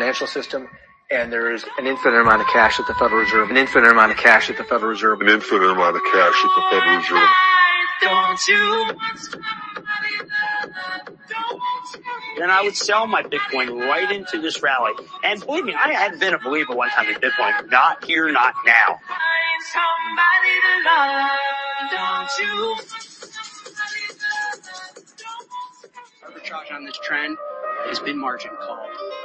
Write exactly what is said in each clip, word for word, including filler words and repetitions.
financial system, and there is an infinite amount of cash at the Federal Reserve, an infinite amount of cash at the Federal Reserve, an infinite amount of cash at the Federal Reserve. Don't you? Then I would sell my Bitcoin right into this rally. And believe me, I had been a believer one time in Bitcoin. Not here, not now. Arbitrage on this trend has been margin called.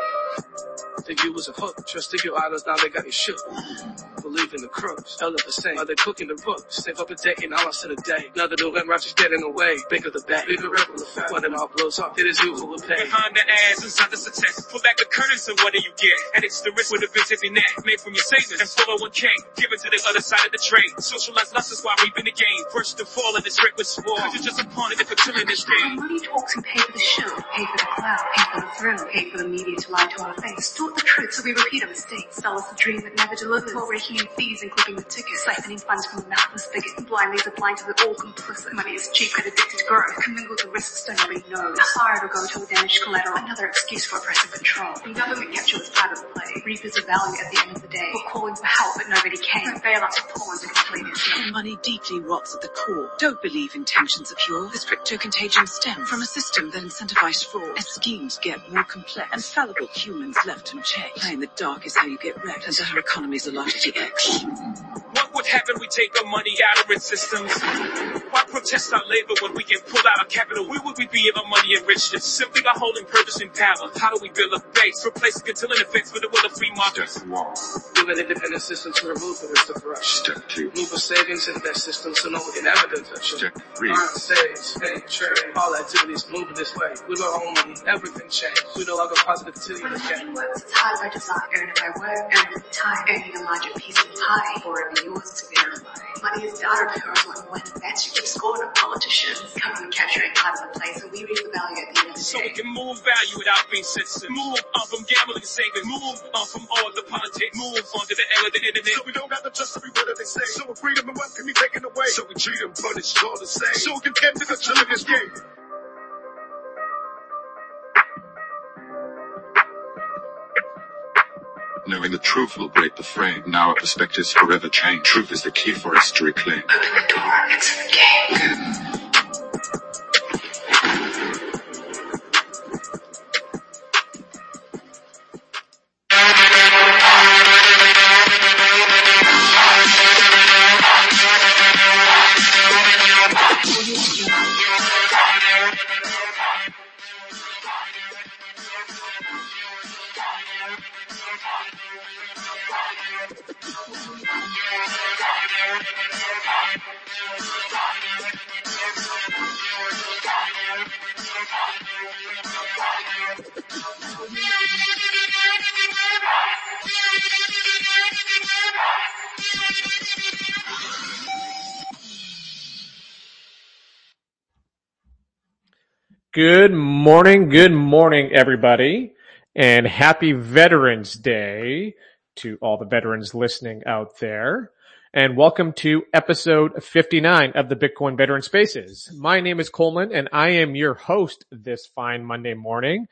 Think you was a hook, trust to your idols, now they got you shook. Believe in the crooks, hell of the same. Are they cooking the books? Save up a day and all I said a day. Another new rent just getting away. Bigger the bag, bigger ripple effect. When it all blows up, it is you who will pay. Behind the ads, inside the success. Pull back the curtains and what do you get? And it's the risk with a business in net. Made from your savings and four oh one k. Give it to the other side of the trade. Socialized lust is why we've been the game. First to fall in this reckless war. Cause you're just a pawn in the fertility this game. Money talks and pay for the show. Pay for the cloud. Pay for the thrill. Pay for the media to lie to our face. Distort the truth so we repeat our mistakes. Sell us a dream that never delivers. While raking in fees and clipping the tickets. Siphoning funds from the mouthless spigot. Blind leads are blind to the all complicit. Money is cheap and addicted to growth. Commingled the risks don't nobody knows. A fire to go to a damaged collateral. Another excuse for oppressive control. The government capture was part of the play. Reapers of value at the end of the day. We're calling for help but nobody came. Bailouts are pawns and complete it. Money deeply rots at the core. Don't believe intentions are pure. This crypto-contagion stems from a system that incentivized fraud. As schemes get more complex and fallible humans left unchecked. Playing the dark is how you get wrecked, and our economies are largely X. What would happen we take our money out of rich systems? Why protest our labor when we get pulled out of capital? Where would we be if our money enriched us? Simply by holding purpose and power. How do we build a base? Replace the controlling effects with the will of free markets. Build an independent system to remove the risk of corruption. Step two. Move a savings into that system so no one can ever touch it. Step three. Earn, save, spend, trade, all activities moving this way. With our own money, everything changed. We no longer positivity again. Works, it's hard by design. Earn it by work, earn it with time. Earning a larger piece of the pie, or it be yours to verify. Money is data because when when that's you keep scoring of politicians. Coming and capturing part of the place, and we reap the value at the end of the So day. we can move value without being censored. Move on from gambling and saving. Move on from all the politics. Move on to the end of the internet. So we don't got to trust every word that they say. So if freedom and wealth can be taken away. So we treat them, but it's all the same. So we can end the chill of this game. Knowing the truth will break the frame. Now our perspectives forever change. Truth is the key for us to reclaim. Open the door, it's in the game. Good morning, good morning, everybody, and happy Veterans Day to all the veterans listening out there. And welcome to episode fifty-nine of the Bitcoin Veteran Spaces. My name is Coleman, and I am your host this fine Monday morning,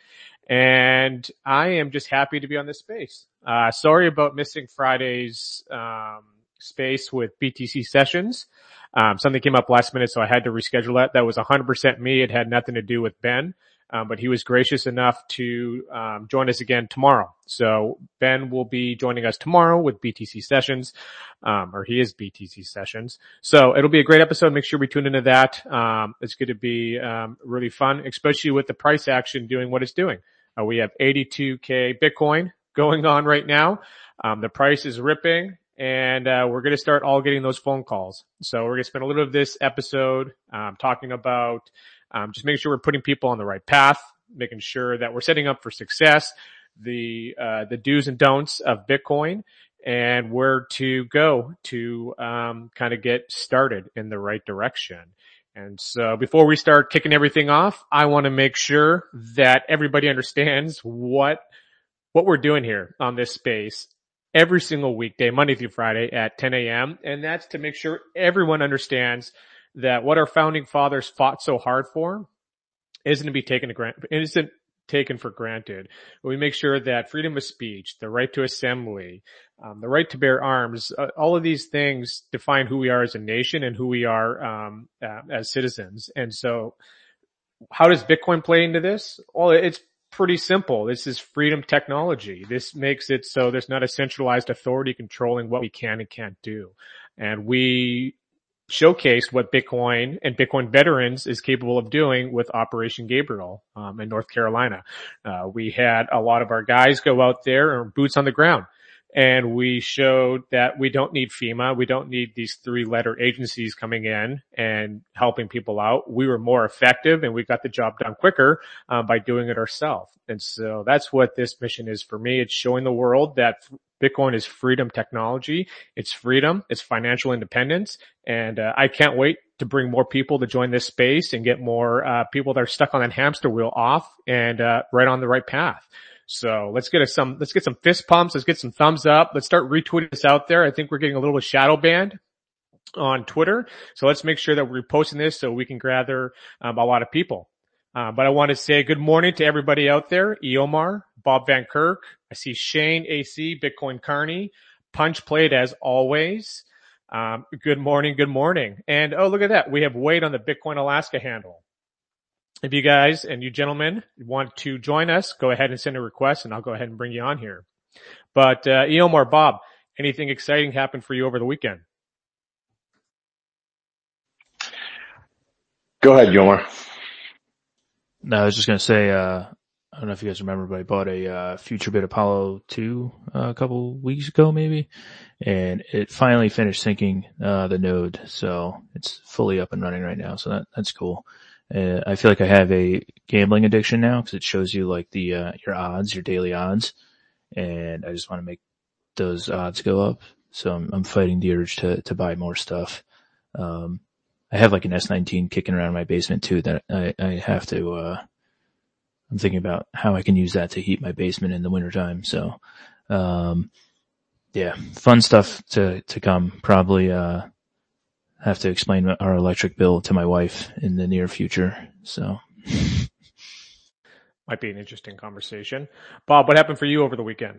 and I am just happy to be on this space. Uh, sorry about missing Friday's um, space with B T C Sessions. Um, something came up last minute, so I had to reschedule that. That was one hundred percent me. It had nothing to do with Ben, um, but he was gracious enough to um, join us again tomorrow. So Ben will be joining us tomorrow with B T C Sessions, um, or he is B T C Sessions. So it'll be a great episode. Make sure we tune into that. Um, it's going to be um, really fun, especially with the price action doing what it's doing. Uh, we have eighty-two K Bitcoin going on right now. Um, the price is ripping. And uh we're going to start all getting those phone calls. So we're going to spend a little of this episode um talking about um just making sure we're putting people on the right path, making sure that we're setting up for success, the uh the do's and don'ts of Bitcoin, and where to go to um kind of get started in the right direction. And so before we start kicking everything off, I want to make sure that everybody understands what what we're doing here on this space every single weekday, Monday through Friday at ten a.m. And that's to make sure everyone understands that what our founding fathers fought so hard for isn't to be taken to grant, isn't taken for granted. We make sure that freedom of speech, the right to assembly, um, the right to bear arms, uh, all of these things define who we are as a nation and who we are um, uh, as citizens. And so how does Bitcoin play into this? Well, it's pretty simple. This is freedom technology. This makes it so there's not a centralized authority controlling what we can and can't do. And we showcased what Bitcoin and Bitcoin veterans is capable of doing with Operation Gabriel um, in North Carolina. Uh, we had a lot of our guys go out there and boots on the ground. And we showed that we don't need FEMA. We don't need these three-letter agencies coming in and helping people out. We were more effective and we got the job done quicker uh, by doing it ourselves. And so that's what this mission is for me. It's showing the world that Bitcoin is freedom technology. It's freedom. It's financial independence. And uh, I can't wait to bring more people to join this space and get more uh, people that are stuck on that hamster wheel off and uh, right on the right path. So let's get us some, let's get some fist pumps. Let's get some thumbs up. Let's start retweeting this out there. I think we're getting a little shadow banned on Twitter. So let's make sure that we're posting this so we can gather um, a lot of people. Uh, but I want to say good morning to everybody out there. Eomar, Bob Van Kirk. I see Shane A C, Bitcoin Carney, Punch Played as always. Um, good morning. Good morning. And oh, look at that. We have Wade on the Bitcoin Alaska handle. If you guys and you gentlemen want to join us, go ahead and send a request and I'll go ahead and bring you on here. But, uh, Eomar, Bob, anything exciting happened for you over the weekend? Go ahead, Eomar. No, I was just going to say, uh, I don't know if you guys remember, but I bought a, uh, FutureBit Apollo two uh, a couple weeks ago maybe, and it finally finished syncing, uh, the node. So it's fully up and running right now. So that, that's cool. Uh, I feel like I have a gambling addiction now because it shows you like the, uh, your odds, your daily odds. And I just want to make those odds go up. So I'm, I'm fighting the urge to, to buy more stuff. Um, I have like an S nineteen kicking around in my basement too that I, I have to, uh, I'm thinking about how I can use that to heat my basement in the wintertime. So, um, yeah, fun stuff to, to come. Probably, uh, have to explain our electric bill to my wife in the near future. So might be an interesting conversation. Bob, what happened for you over the weekend?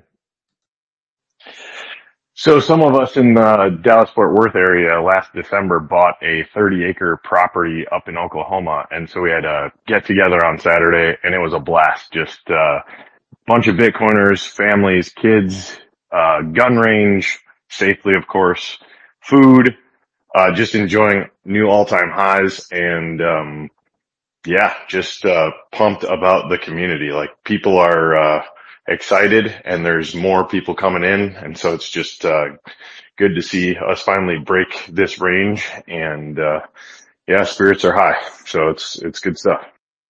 So some of us in the Dallas-Fort Worth area last December bought a thirty acre property up in Oklahoma. And so we had a get together on Saturday and it was a blast. Just a uh, bunch of Bitcoiners, families, kids, uh, gun range, safely, of course, food, uh, just enjoying new all-time highs and, um, yeah, just, uh, pumped about the community. Like people are, uh, excited and there's more people coming in. And so it's just, uh, good to see us finally break this range and, uh, yeah, spirits are high. So it's, it's good stuff.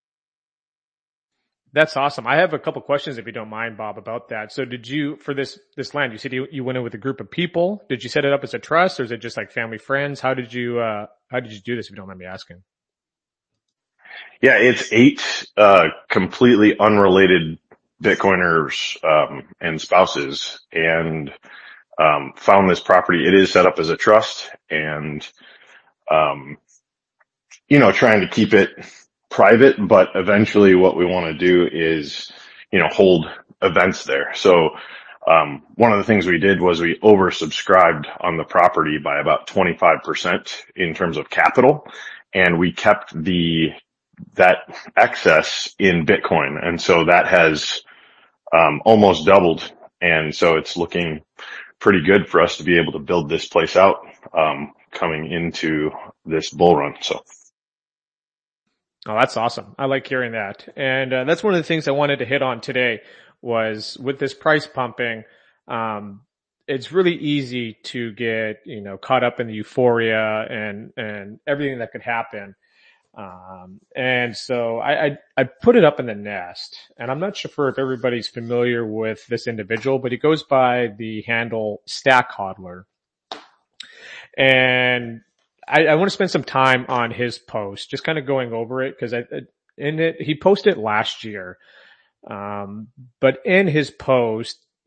That's awesome. I have a couple questions if you don't mind, Bob, about that. So did you, for this, this land, you said you, you went in with a group of people. Did you set it up as a trust or is it just like family, friends? How did you, uh, how did you do this if you don't mind me asking? Yeah, it's eight, uh, completely unrelated Bitcoiners, um, and spouses and, um, found this property. It is set up as a trust and, um, you know, trying to keep it private, but eventually what we want to do is, you know, hold events there. So, um, one of the things we did was we oversubscribed on the property by about twenty-five percent in terms of capital. And we kept the, that excess in Bitcoin. And so that has, um, almost doubled. And so it's looking pretty good for us to be able to build this place out, um, coming into this bull run. So. Oh, that's awesome. I like hearing that. And uh, that's one of the things I wanted to hit on today was with this price pumping, um, it's really easy to get, you know, caught up in the euphoria and, and everything that could happen. Um, and so I, I, I put it up in the nest and I'm not sure if everybody's familiar with this individual, but he goes by the handle Stack Hodler. And I, I want to spend some time on his post, just kind of going over it because I, in it, he posted it last year. Um, but in his post,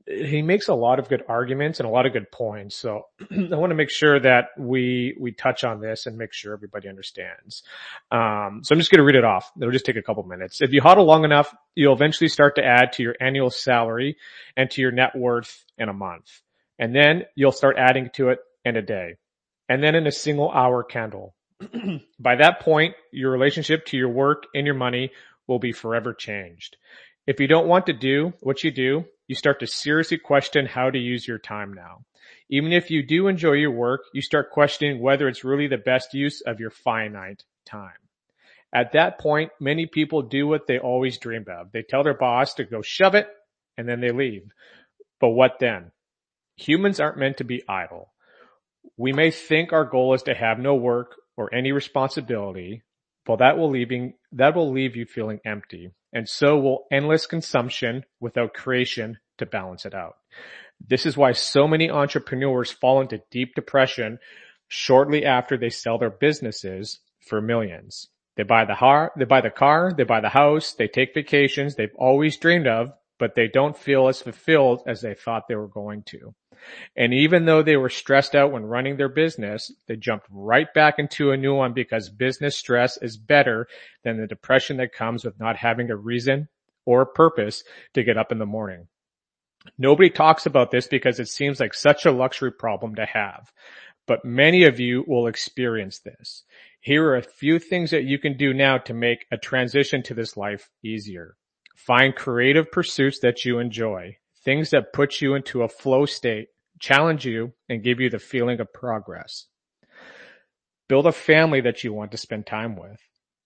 he makes a lot of good arguments and a lot of good points. So I want to make sure that we, we touch on this and make sure everybody understands. Um, so I'm just going to read it off. It'll just take a couple minutes. If you hodl long enough, you'll eventually start to add to your annual salary and to your net worth in a month. And then you'll start adding to it in a day. And then in a single hour candle. By that point, your relationship to your work and your money will be forever changed. If you don't want to do what you do, you start to seriously question how to use your time now. Even if you do enjoy your work, you start questioning whether it's really the best use of your finite time. At that point, many people do what they always dreamed of. They tell their boss to go shove it, and then they leave. But what then? Humans aren't meant to be idle. We may think our goal is to have no work or any responsibility, but that will leaving, that will leave you feeling empty. And so will endless consumption without creation to balance it out. This is why so many entrepreneurs fall into deep depression shortly after they sell their businesses for millions. They buy the car, they buy the car, they buy the house, they take vacations they've always dreamed of, but they don't feel as fulfilled as they thought they were going to. And even though they were stressed out when running their business, they jumped right back into a new one because business stress is better than the depression that comes with not having a reason or a purpose to get up in the morning. Nobody talks about this because it seems like such a luxury problem to have, but many of you will experience this. Here are a few things that you can do now to make a transition to this life easier. Find creative pursuits that you enjoy. Things that put you into a flow state, challenge you, and give you the feeling of progress. Build a family that you want to spend time with.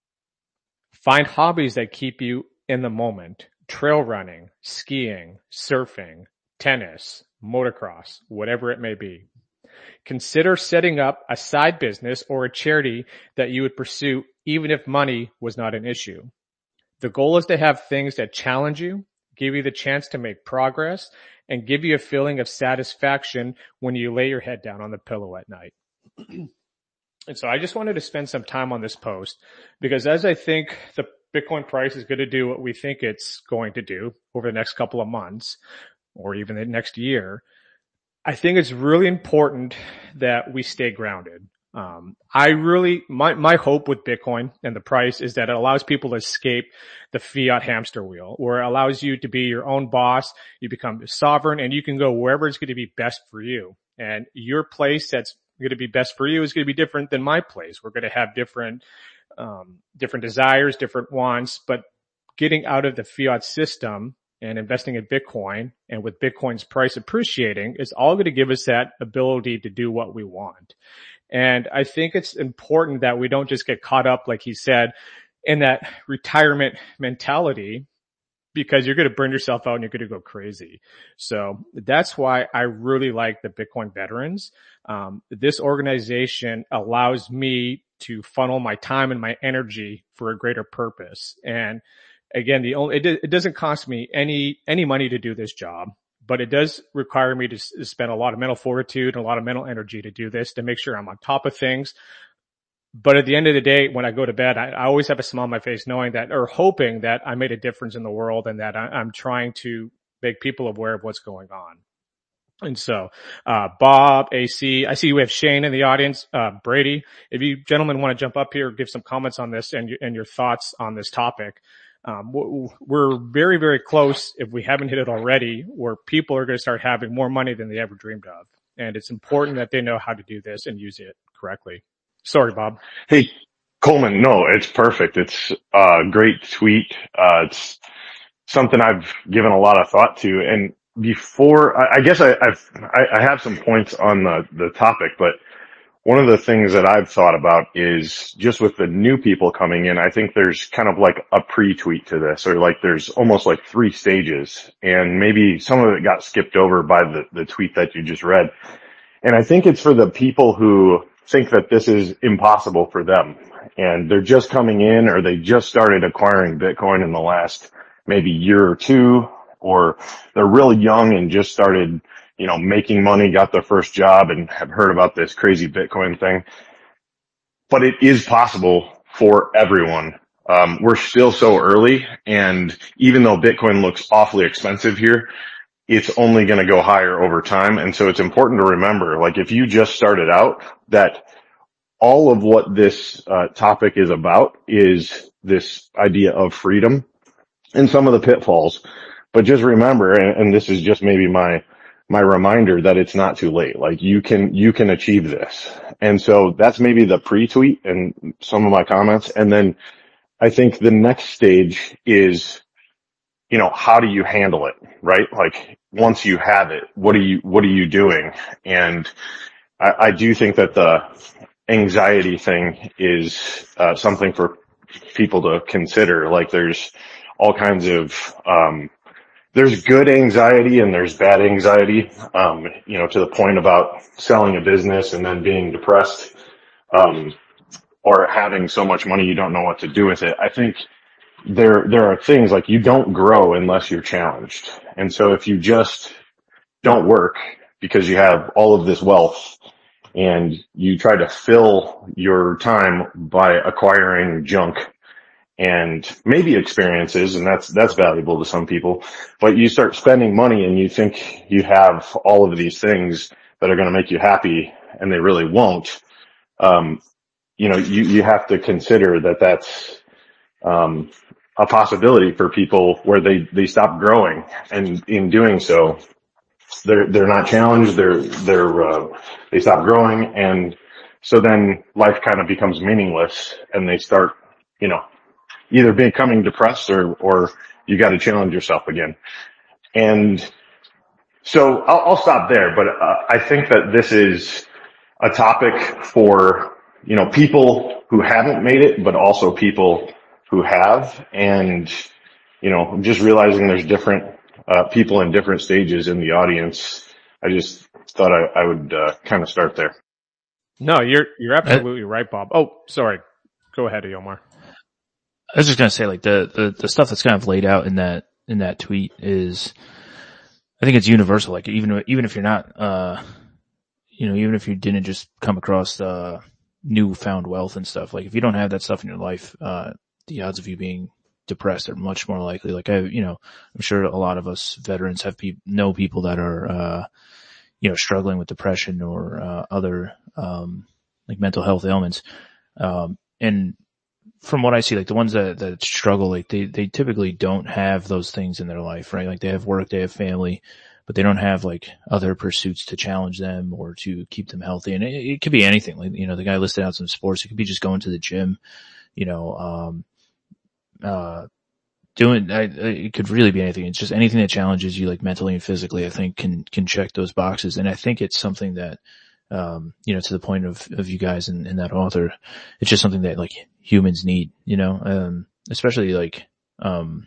Find hobbies that keep you in the moment. Trail running, skiing, surfing, tennis, motocross, whatever it may be. Consider setting up a side business or a charity that you would pursue even if money was not an issue. The goal is to have things that challenge you, give you the chance to make progress, and give you a feeling of satisfaction when you lay your head down on the pillow at night. And so I just wanted to spend some time on this post because as I think the Bitcoin price is going to do what we think it's going to do over the next couple of months or even the next year, I think it's really important that we stay grounded. Um, I really, my, my hope with Bitcoin and the price is that it allows people to escape the fiat hamster wheel, where it allows you to be your own boss. You become sovereign and you can go wherever it's going to be best for you. And your place that's going to be best for you is going to be different than my place. We're going to have different, um, different desires, different wants, but getting out of the fiat system and investing in Bitcoin, and with Bitcoin's price appreciating, is all going to give us that ability to do what we want. And I think it's important that we don't just get caught up, like he said, in that retirement mentality, because you're going to burn yourself out and you're going to go crazy. So that's why I really like the Bitcoin Veterans. Um, this organization allows me to funnel my time and my energy for a greater purpose. And again, the only, it, it doesn't cost me any, any money to do this job, but it does require me to s- spend a lot of mental fortitude and a lot of mental energy to do this, to make sure I'm on top of things. But at the end of the day, when I go to bed, I, I always have a smile on my face knowing that, or hoping that I made a difference in the world and that I, I'm trying to make people aware of what's going on. And so, uh, Bob, A C, I see we have Shane in the audience, uh, Brady. If you gentlemen want to jump up here, give some comments on this and, and your thoughts on this topic. Um, we're very, very close, if we haven't hit it already, where people are going to start having more money than they ever dreamed of. And it's important that they know how to do this and use it correctly. Sorry, Bob. Hey, Coleman, no, it's perfect. It's a great tweet. Uh, it's something I've given a lot of thought to. And before, I, I guess I, I've, I, I have some points on the, the topic, but one of the things that I've thought about is just with the new people coming in, I think there's kind of like a pre-tweet to this, or like there's almost like three stages, and maybe some of it got skipped over by the, the tweet that you just read. And I think it's for the people who think that this is impossible for them, and they're just coming in, or they just started acquiring Bitcoin in the last maybe year or two, or they're really young and just started, you know, making money, got their first job and have heard about this crazy Bitcoin thing. But it is possible for everyone. Um, we're still so early, and even though Bitcoin looks awfully expensive here, it's only going to go higher over time. And so it's important to remember, like if you just started out, that all of what this uh, topic is about is this idea of freedom and some of the pitfalls. But just remember, and, and this is just maybe my my reminder, that it's not too late. Like you can you can achieve this. And so that's maybe the pre-tweet and some of my comments. And then I think the next stage is, you know, how do you handle it, right? Like once you have it, what are you what are you doing? And I, I do think that the anxiety thing is uh, something for people to consider. Like there's all kinds of um there's good anxiety and there's bad anxiety, um, you know, to the point about selling a business and then being depressed, um, or having so much money you don't know what to do with it. I think there, there are things like you don't grow unless you're challenged. And so if you just don't work because you have all of this wealth and you try to fill your time by acquiring junk and maybe experiences, and that's, that's valuable to some people, but you start spending money and you think you have all of these things that are going to make you happy and they really won't. Um, you know, you, you have to consider that that's, um, a possibility for people where they, they stop growing. And in doing so, they're, they're not challenged. They're, they're, uh, they stop growing. And so then life kind of becomes meaningless and they start, you know, either becoming depressed or, or you got to challenge yourself again. And so I'll, I'll stop there, but uh, I think that this is a topic for, you know, people who haven't made it, but also people who have. And, you know, just realizing there's different uh, people in different stages in the audience. I just thought I, I would uh, kind of start there. No, you're, you're absolutely right, Bob. Oh, sorry. Go ahead, Eomar. I was just gonna say, like, the, the, the stuff that's kind of laid out in that, in that tweet is, I think it's universal. Like, even, even if you're not, uh, you know, even if you didn't just come across, uh, newfound wealth and stuff, like, if you don't have that stuff in your life, uh, the odds of you being depressed are much more likely. Like, I, you know, I'm sure a lot of us veterans have people, know people that are, uh, you know, struggling with depression or, uh, other, um, like mental health ailments. Um, and, from what I see, like the ones that, that struggle, like they, they typically don't have those things in their life, right? Like they have work, they have family, but they don't have like other pursuits to challenge them or to keep them healthy. And it, it could be anything. Like, you know, the guy listed out some sports. It could be just going to the gym, you know, um, uh, doing, I, it could really be anything. It's just anything that challenges you like mentally and physically, I think can, can check those boxes. And I think it's something that, um, you know, to the point of, of you guys and, and that author, it's just something that like humans need, you know, um, especially like, um,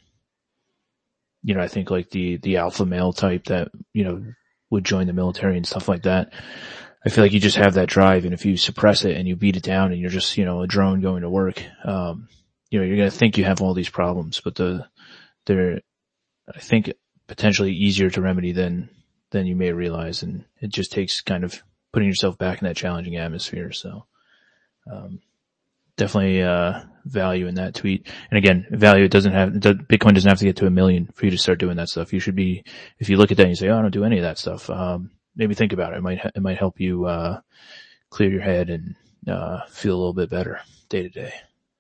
you know, I think like the, the alpha male type that, you know, would join the military and stuff like that. I feel like you just have that drive, and if you suppress it and you beat it down and you're just, you know, a drone going to work, um, you know, you're going to think you have all these problems, but the, they're, I think potentially easier to remedy than, than you may realize. And it just takes kind of putting yourself back in that challenging atmosphere. So, um, definitely, uh, value in that tweet. And again, value, it doesn't have, Bitcoin doesn't have to get to a million for you to start doing that stuff. You should be, if you look at that and you say, oh, I don't do any of that stuff, um, maybe think about it. It might, it might help you, uh, clear your head and, uh, feel a little bit better day to day.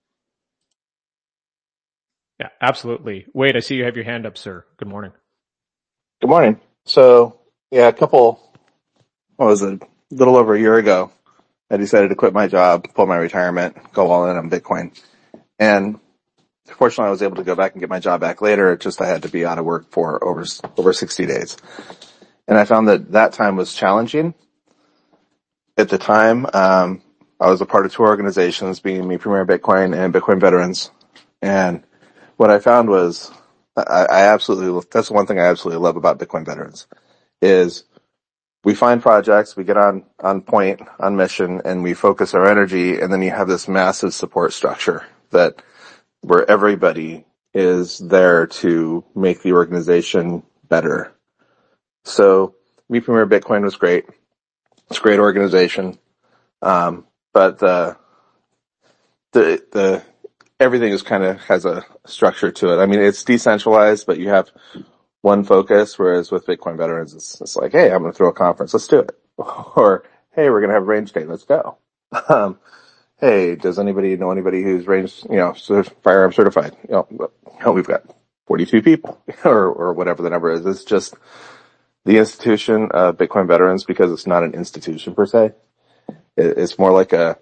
Yeah, absolutely. Wade, I see you have your hand up, sir. Good morning. Good morning. So, yeah, a couple, what was it, a little over a year ago, I decided to quit my job, pull my retirement, go all in on Bitcoin. And fortunately, I was able to go back and get my job back later. It just I had to be out of work for over over sixty days. And I found that that time was challenging. At the time, um, I was a part of two organizations, being Me Premier Bitcoin and Bitcoin Veterans. And what I found was, I, I absolutely, that's the one thing I absolutely love about Bitcoin Veterans, is we find projects, we get on, on point, on mission, and we focus our energy, and then you have this massive support structure that, where everybody is there to make the organization better. So, Me Premier Bitcoin was great. It's a great organization. Um, but the, the, the, everything is kind of has a structure to it. I mean, it's decentralized, but you have one focus, whereas with Bitcoin veterans, it's, it's like, hey, I'm going to throw a conference. Let's do it. Or, hey, we're going to have range day. Let's go. Um, hey, does anybody know anybody who's range, you know, firearm certified? You know, you know, we've got forty-two people or, or whatever the number is. It's just the institution of Bitcoin veterans, because it's not an institution per se. It, it's more like a,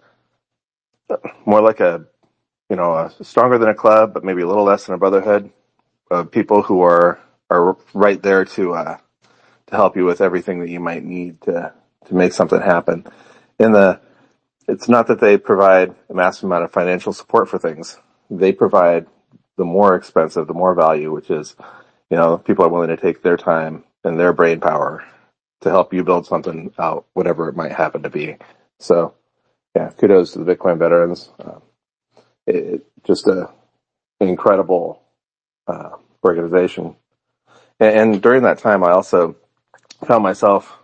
more like a, you know, a stronger than a club, but maybe a little less than a brotherhood of people who are, are right there to, uh, to help you with everything that you might need to, to make something happen. In the, it's not that they provide a massive amount of financial support for things. They provide the more expensive, the more value, which is, you know, people are willing to take their time and their brain power to help you build something out, whatever it might happen to be. So, yeah, kudos to the Bitcoin veterans. Uh, it, it just a an incredible uh, organization. And, and during that time, I also found myself,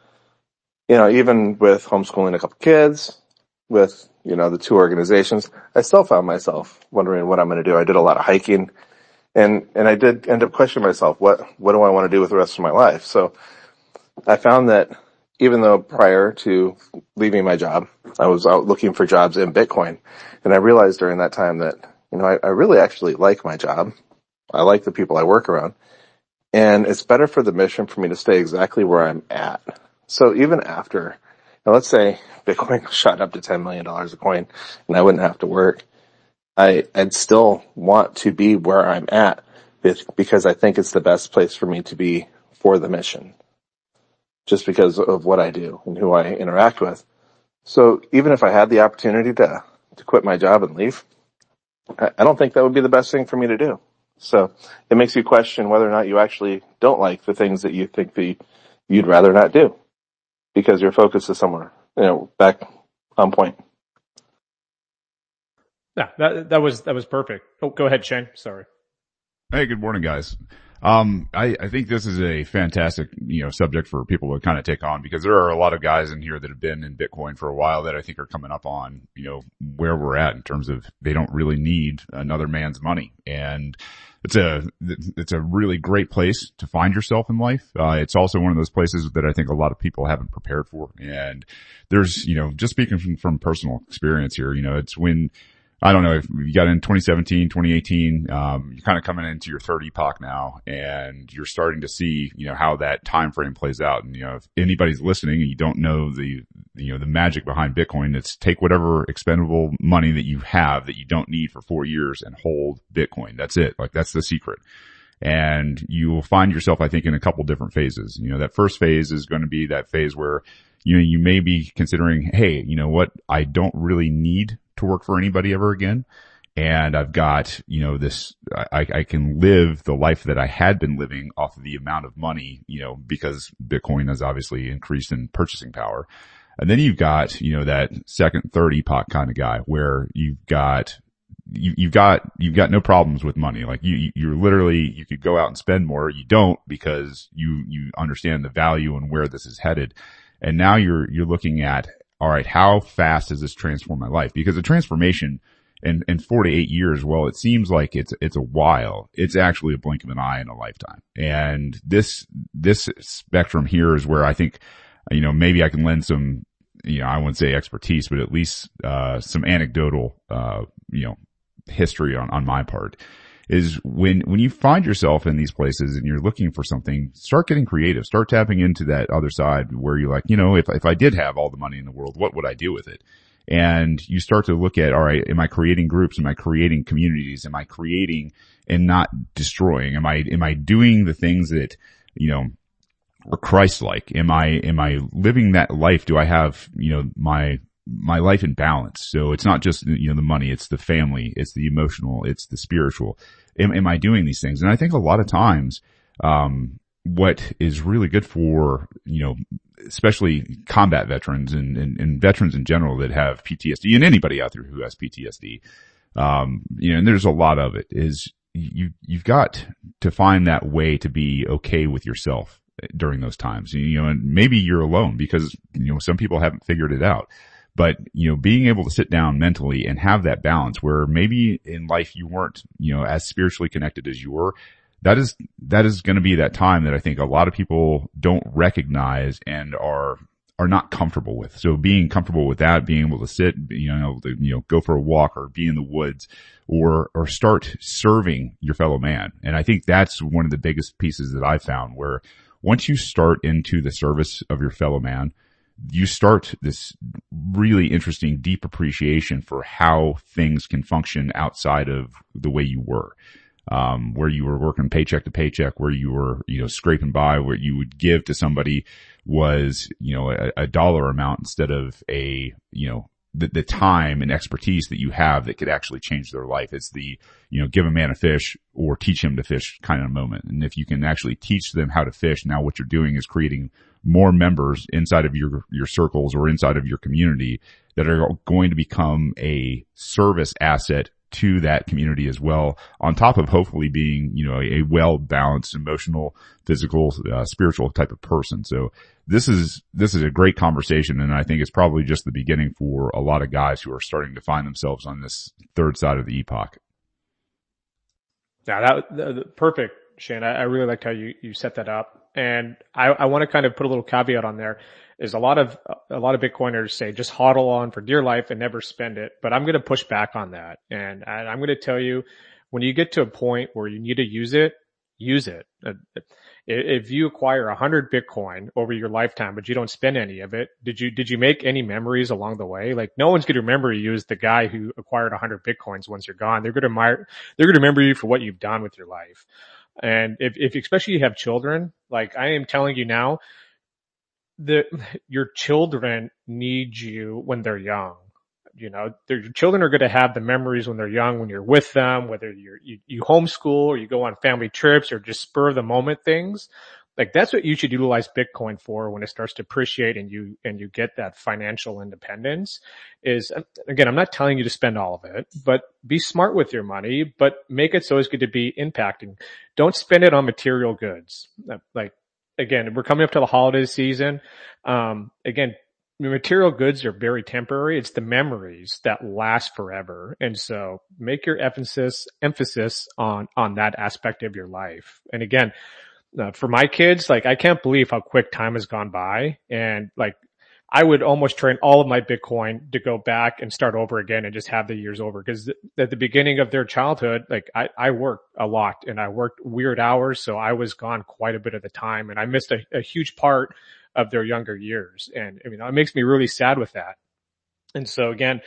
you know, even with homeschooling a couple kids, with, you know, the two organizations, I still found myself wondering what I'm going to do. I did a lot of hiking, and, and I did end up questioning myself, what, what do I want to do with the rest of my life? So I found that even though prior to leaving my job, I was out looking for jobs in Bitcoin, and I realized during that time that, you know, I, I really actually like my job. I like the people I work around, and it's better for the mission for me to stay exactly where I'm at. So even after, now let's say Bitcoin shot up to ten million dollars a coin and I wouldn't have to work, I, I'd still want to be where I'm at because I think it's the best place for me to be for the mission, just because of what I do and who I interact with. So even if I had the opportunity to, to quit my job and leave, I, I don't think that would be the best thing for me to do. So it makes you question whether or not you actually don't like the things that you think that you'd rather not do, because your focus is somewhere, you know, back on point. Yeah, that that was that was perfect. Oh, go ahead, Shane. Sorry. Hey, good morning, guys. Um, I, I think this is a fantastic, you know, subject for people to kind of take on, because there are a lot of guys in here that have been in Bitcoin for a while that I think are coming up on, you know, where we're at in terms of they don't really need another man's money. And it's a, it's a really great place to find yourself in life. Uh, it's also one of those places that I think a lot of people haven't prepared for. And there's, you know, just speaking from, from personal experience here, you know, it's when, I don't know, if you got in twenty seventeen, twenty eighteen, um, you're kind of coming into your third epoch now, and you're starting to see, you know, how that time frame plays out. And, you know, if anybody's listening and you don't know the, you know, the magic behind Bitcoin, it's take whatever expendable money that you have that you don't need for four years and hold Bitcoin. That's it. Like, that's the secret. And you will find yourself, I think, in a couple different phases. You know, that first phase is going to be that phase where, you know, you may be considering, hey, you know what, I don't really need to work for anybody ever again. And I've got, you know, this, I, I can live the life that I had been living off of the amount of money, you know, because Bitcoin has obviously increased in purchasing power. And then you've got, you know, that second, third epoch kind of guy where you've got, you, you've got, you've got no problems with money. Like you, you're literally, you could go out and spend more. You don't, because you, you understand the value and where this is headed. And now you're, you're looking at, all right, how fast does this transform my life? Because the transformation in, in four to eight years, well, it seems like it's, it's a while. It's actually a blink of an eye in a lifetime. And this, this spectrum here is where I think, you know, maybe I can lend some, you know, I wouldn't say expertise, but at least, uh, some anecdotal, uh, you know, history on, on my part. Is when, when you find yourself in these places and you're looking for something, start getting creative, start tapping into that other side where you're like, you know, if, if I did have all the money in the world, what would I do with it? And you start to look at, all right, am I creating groups? Am I creating communities? Am I creating and not destroying? Am I, am I doing the things that, you know, are Christ-like? Am I, am I living that life? Do I have, you know, my, my life in balance? So it's not just, you know, the money, it's the family, it's the emotional, it's the spiritual. Am, am I doing these things? And I think a lot of times, um, what is really good for, you know, especially combat veterans and, and, and veterans in general that have P T S D, and anybody out there who has P T S D, um, you know, and there's a lot of it, is you, you've got to find that way to be okay with yourself during those times. You know, and maybe you're alone because, you know, some people haven't figured it out. But, you know, being able to sit down mentally and have that balance where maybe in life you weren't, you know, as spiritually connected as you were, that is, that is going to be that time that I think a lot of people don't recognize and are, are not comfortable with. So being comfortable with that, being able to sit, you know, to, you know, go for a walk or be in the woods or, or start serving your fellow man. And I think that's one of the biggest pieces that I found, where once you start into the service of your fellow man, you start this really interesting, deep appreciation for how things can function outside of the way you were. Um, where you were working paycheck to paycheck, where you were, you know, scraping by, where you would give to somebody was, you know, a, a dollar amount instead of a, you know, the, the time and expertise that you have that could actually change their life. It's the, you know, give a man a fish or teach him to fish kind of moment. And if you can actually teach them how to fish, now what you're doing is creating more members inside of your, your circles or inside of your community that are going to become a service asset to that community as well, on top of hopefully being, you know, a, a well-balanced emotional, physical, uh, spiritual type of person. So this is, this is a great conversation, and I think it's probably just the beginning for a lot of guys who are starting to find themselves on this third side of the epoch. Yeah, that, that perfect, Shane. I, I really liked how you, you set that up. And I, I want to kind of put a little caveat on there. Is a lot of, a lot of Bitcoiners say just hodl on for dear life and never spend it. But I'm going to push back on that. And I, I'm going to tell you, when you get to a point where you need to use it, use it. If you acquire a hundred Bitcoin over your lifetime, but you don't spend any of it, did you, did you make any memories along the way? Like, no one's going to remember you as the guy who acquired a hundred Bitcoins once you're gone. They're going to admire, they're going to remember you for what you've done with your life. And if, if especially you have children, like I am telling you now, the, your children need you when they're young. You know, your children are going to have the memories when they're young, when you're with them, whether you're, you, you homeschool or you go on family trips or just spur of the moment things. Like that's what you should utilize Bitcoin for when it starts to appreciate and you, and you get that financial independence. Is, again, I'm not telling you to spend all of it, but be smart with your money, but make it so it's going to be impacting. Don't spend it on material goods. Like, again, we're coming up to the holiday season. Um, again, material goods are very temporary. It's the memories that last forever. And so make your emphasis, emphasis on, on that aspect of your life. And again, uh, for my kids, like I can't believe how quick time has gone by. And like, I would almost train all of my Bitcoin to go back and start over again and just have the years over. Cause at the beginning of their childhood, like I, I worked a lot and I worked weird hours. So I was gone quite a bit of the time and I missed a, a huge part of their younger years. And I mean, it makes me really sad with that. And so again,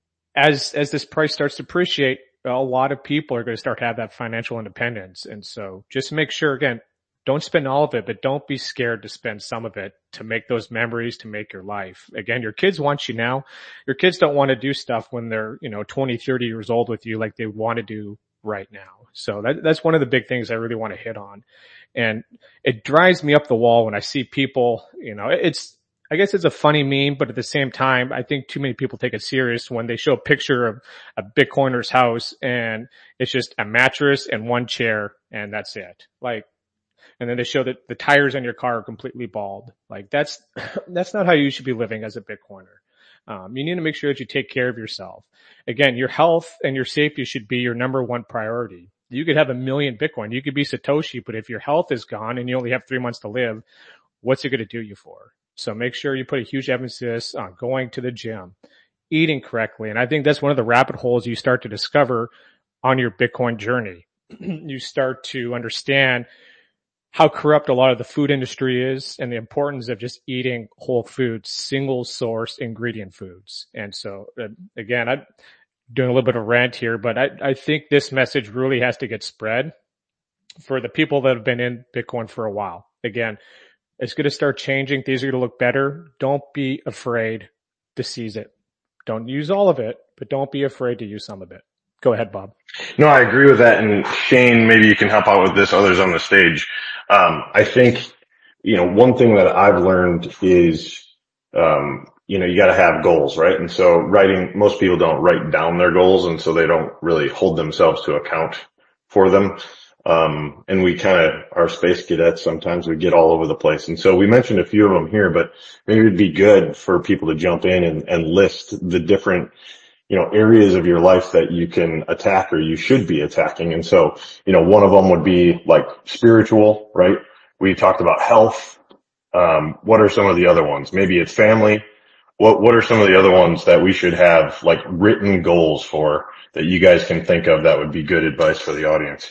as, as this price starts to appreciate, a lot of people are going to start to have that financial independence. And so just make sure, again, don't spend all of it, but don't be scared to spend some of it to make those memories, to make your life. Again, your kids want you now. Your kids don't want to do stuff when they're, you know, twenty, thirty years old with you like they want to do right now. So that, that's one of the big things I really want to hit on. And it drives me up the wall when I see people, you know, it's, I guess it's a funny meme, but at the same time, I think too many people take it serious when they show a picture of a Bitcoiner's house and it's just a mattress and one chair and that's it. Like, and then they show that the tires on your car are completely bald. Like that's, that's not how you should be living as a Bitcoiner. Um, you need to make sure that you take care of yourself. Again, your health and your safety should be your number one priority. You could have a million Bitcoin. You could be Satoshi, but if your health is gone and you only have three months to live, what's it going to do you for? So make sure you put a huge emphasis on going to the gym, eating correctly. And I think that's one of the rabbit holes you start to discover on your Bitcoin journey. You start to understand how corrupt a lot of the food industry is and the importance of just eating whole foods, single source ingredient foods. And so uh, again, I'm doing a little bit of a rant here, but I, I think this message really has to get spread for the people that have been in Bitcoin for a while. Again, it's going to start changing. Things are going to look better. Don't be afraid to seize it. Don't use all of it, but don't be afraid to use some of it. Go ahead, Bob. No, I agree with that. And Shane, maybe you can help out with this, others on the stage. Um, I think, you know, one thing that I've learned is, um, you know, you got to have goals, right? And so writing, most people don't write down their goals, and so they don't really hold themselves to account for them. Um, and we kind of, our space cadets, sometimes we get all over the place. And so we mentioned a few of them here, but maybe it'd be good for people to jump in and, and list the different, you know, areas of your life that you can attack or you should be attacking. And so, you know, one of them would be like spiritual, right? We talked about health. Um, what are some of the other ones? Maybe it's family. What, what are some of the other ones that we should have like written goals for that you guys can think of that would be good advice for the audience?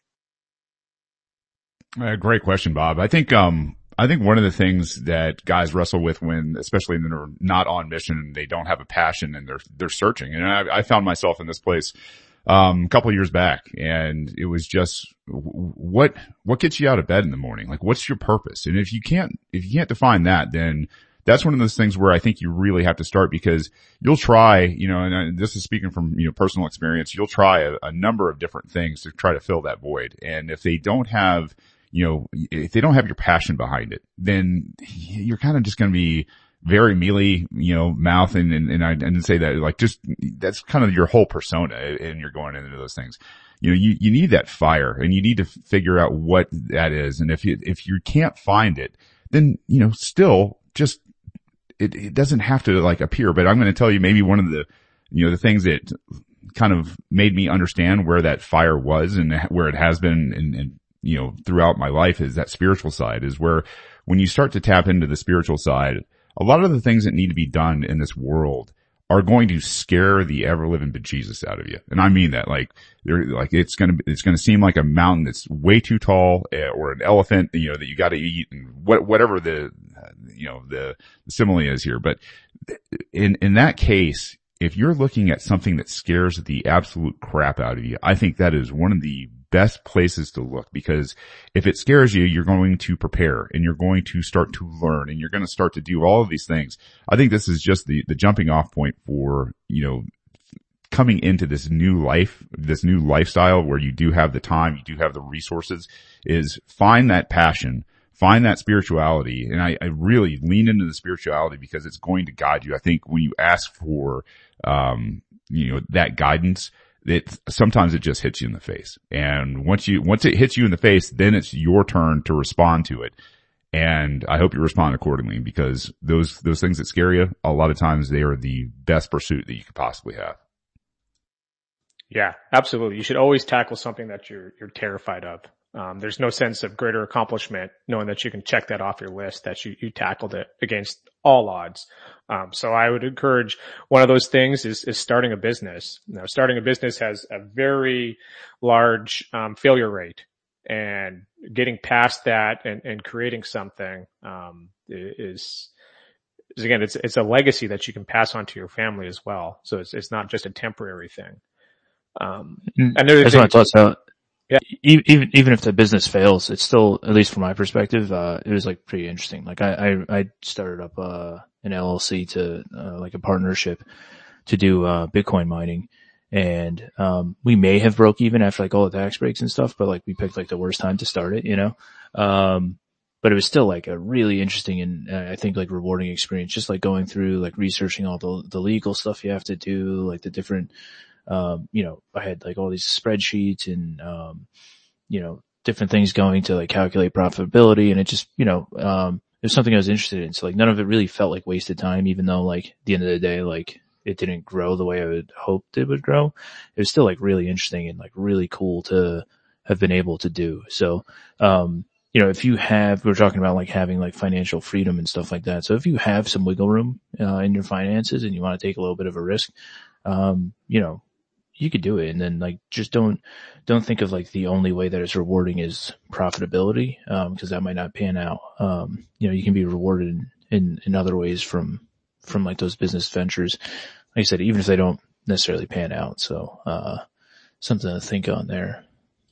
Uh, great question, Bob. I think, um, I think one of the things that guys wrestle with when, especially when they're not on mission and they don't have a passion and they're, they're searching. And I, I found myself in this place, um, a couple of years back, and it was just what, what gets you out of bed in the morning? Like, what's your purpose? And if you can't, if you can't define that, then that's one of those things where I think you really have to start, because you'll try, you know, and I, this is speaking from, you know, personal experience, you'll try a, a number of different things to try to fill that void. And if they don't have, you know, if they don't have your passion behind it, then you're kind of just going to be very mealy, you know, mouth. And, and, and I didn't say that, like, just, that's kind of your whole persona, and you're going into those things. You know, you, you need that fire, and you need to figure out what that is. And if you, if you can't find it, then, you know, still just, it, it doesn't have to like appear. But I'm going to tell you maybe one of the, you know, the things that kind of made me understand where that fire was and where it has been, and, and you know, throughout my life, is that spiritual side, is where when you start to tap into the spiritual side, a lot of the things that need to be done in this world are going to scare the ever living bejesus out of you. And I mean that, like, they're like, it's going to, it's going to seem like a mountain that's way too tall, uh, or an elephant, you know, that you got to eat, and what, whatever the, uh, you know, the, the simile is here. But in, in that case, if you're looking at something that scares the absolute crap out of you, I think that is one of the best places to look, because if it scares you, you're going to prepare, and you're going to start to learn, and you're going to start to do all of these things. I think this is just the, the jumping off point for, you know, coming into this new life, this new lifestyle where you do have the time, you do have the resources, is find that passion, find that spirituality. And I, I really lean into the spirituality because it's going to guide you. I think when you ask for, um, you know, that guidance, it sometimes it just hits you in the face. And once you, once it hits you in the face, then it's your turn to respond to it. And I hope you respond accordingly, because those, those things that scare you, a lot of times they are the best pursuit that you could possibly have. Yeah, absolutely. You should always tackle something that you're, you're terrified of. Um, there's no sense of greater accomplishment knowing that you can check that off your list, that you, you tackled it against all odds. Um, so I would encourage, one of those things is, is starting a business. Now, starting a business has a very large, um, failure rate, and getting past that and, and creating something, um, is, is again, it's, it's a legacy that you can pass on to your family as well. So it's, it's not just a temporary thing. Um, another That's thing, what I thought. So yeah. even, even if the business fails, it's still, at least from my perspective, uh, it was like pretty interesting. Like I, I, I started up, uh, an L L C to, uh, like a partnership to do, uh, Bitcoin mining. And, um, we may have broke even after like all the tax breaks and stuff, but like we picked like the worst time to start it, you know? Um, but it was still like a really interesting and uh, I think like rewarding experience, just like going through, like researching all the, the legal stuff you have to do, like the different, um, you know, I had like all these spreadsheets and, um, you know, different things going to like calculate profitability. And it just, you know, um, it was something I was interested in. So like none of it really felt like wasted time, even though like at the end of the day, like it didn't grow the way I would hoped it would grow. It was still like really interesting and like really cool to have been able to do. So, um, you know, if you have, we're talking about like having like financial freedom and stuff like that. So if you have some wiggle room, uh, in your finances and you want to take a little bit of a risk, um, you know, you could do it. And then like, just don't, don't think of like the only way that it's rewarding is profitability. Um, cause that might not pan out. Um, you know, you can be rewarded in, in, in other ways from, from like those business ventures. Like I said, even if they don't necessarily pan out. So, uh, something to think on there.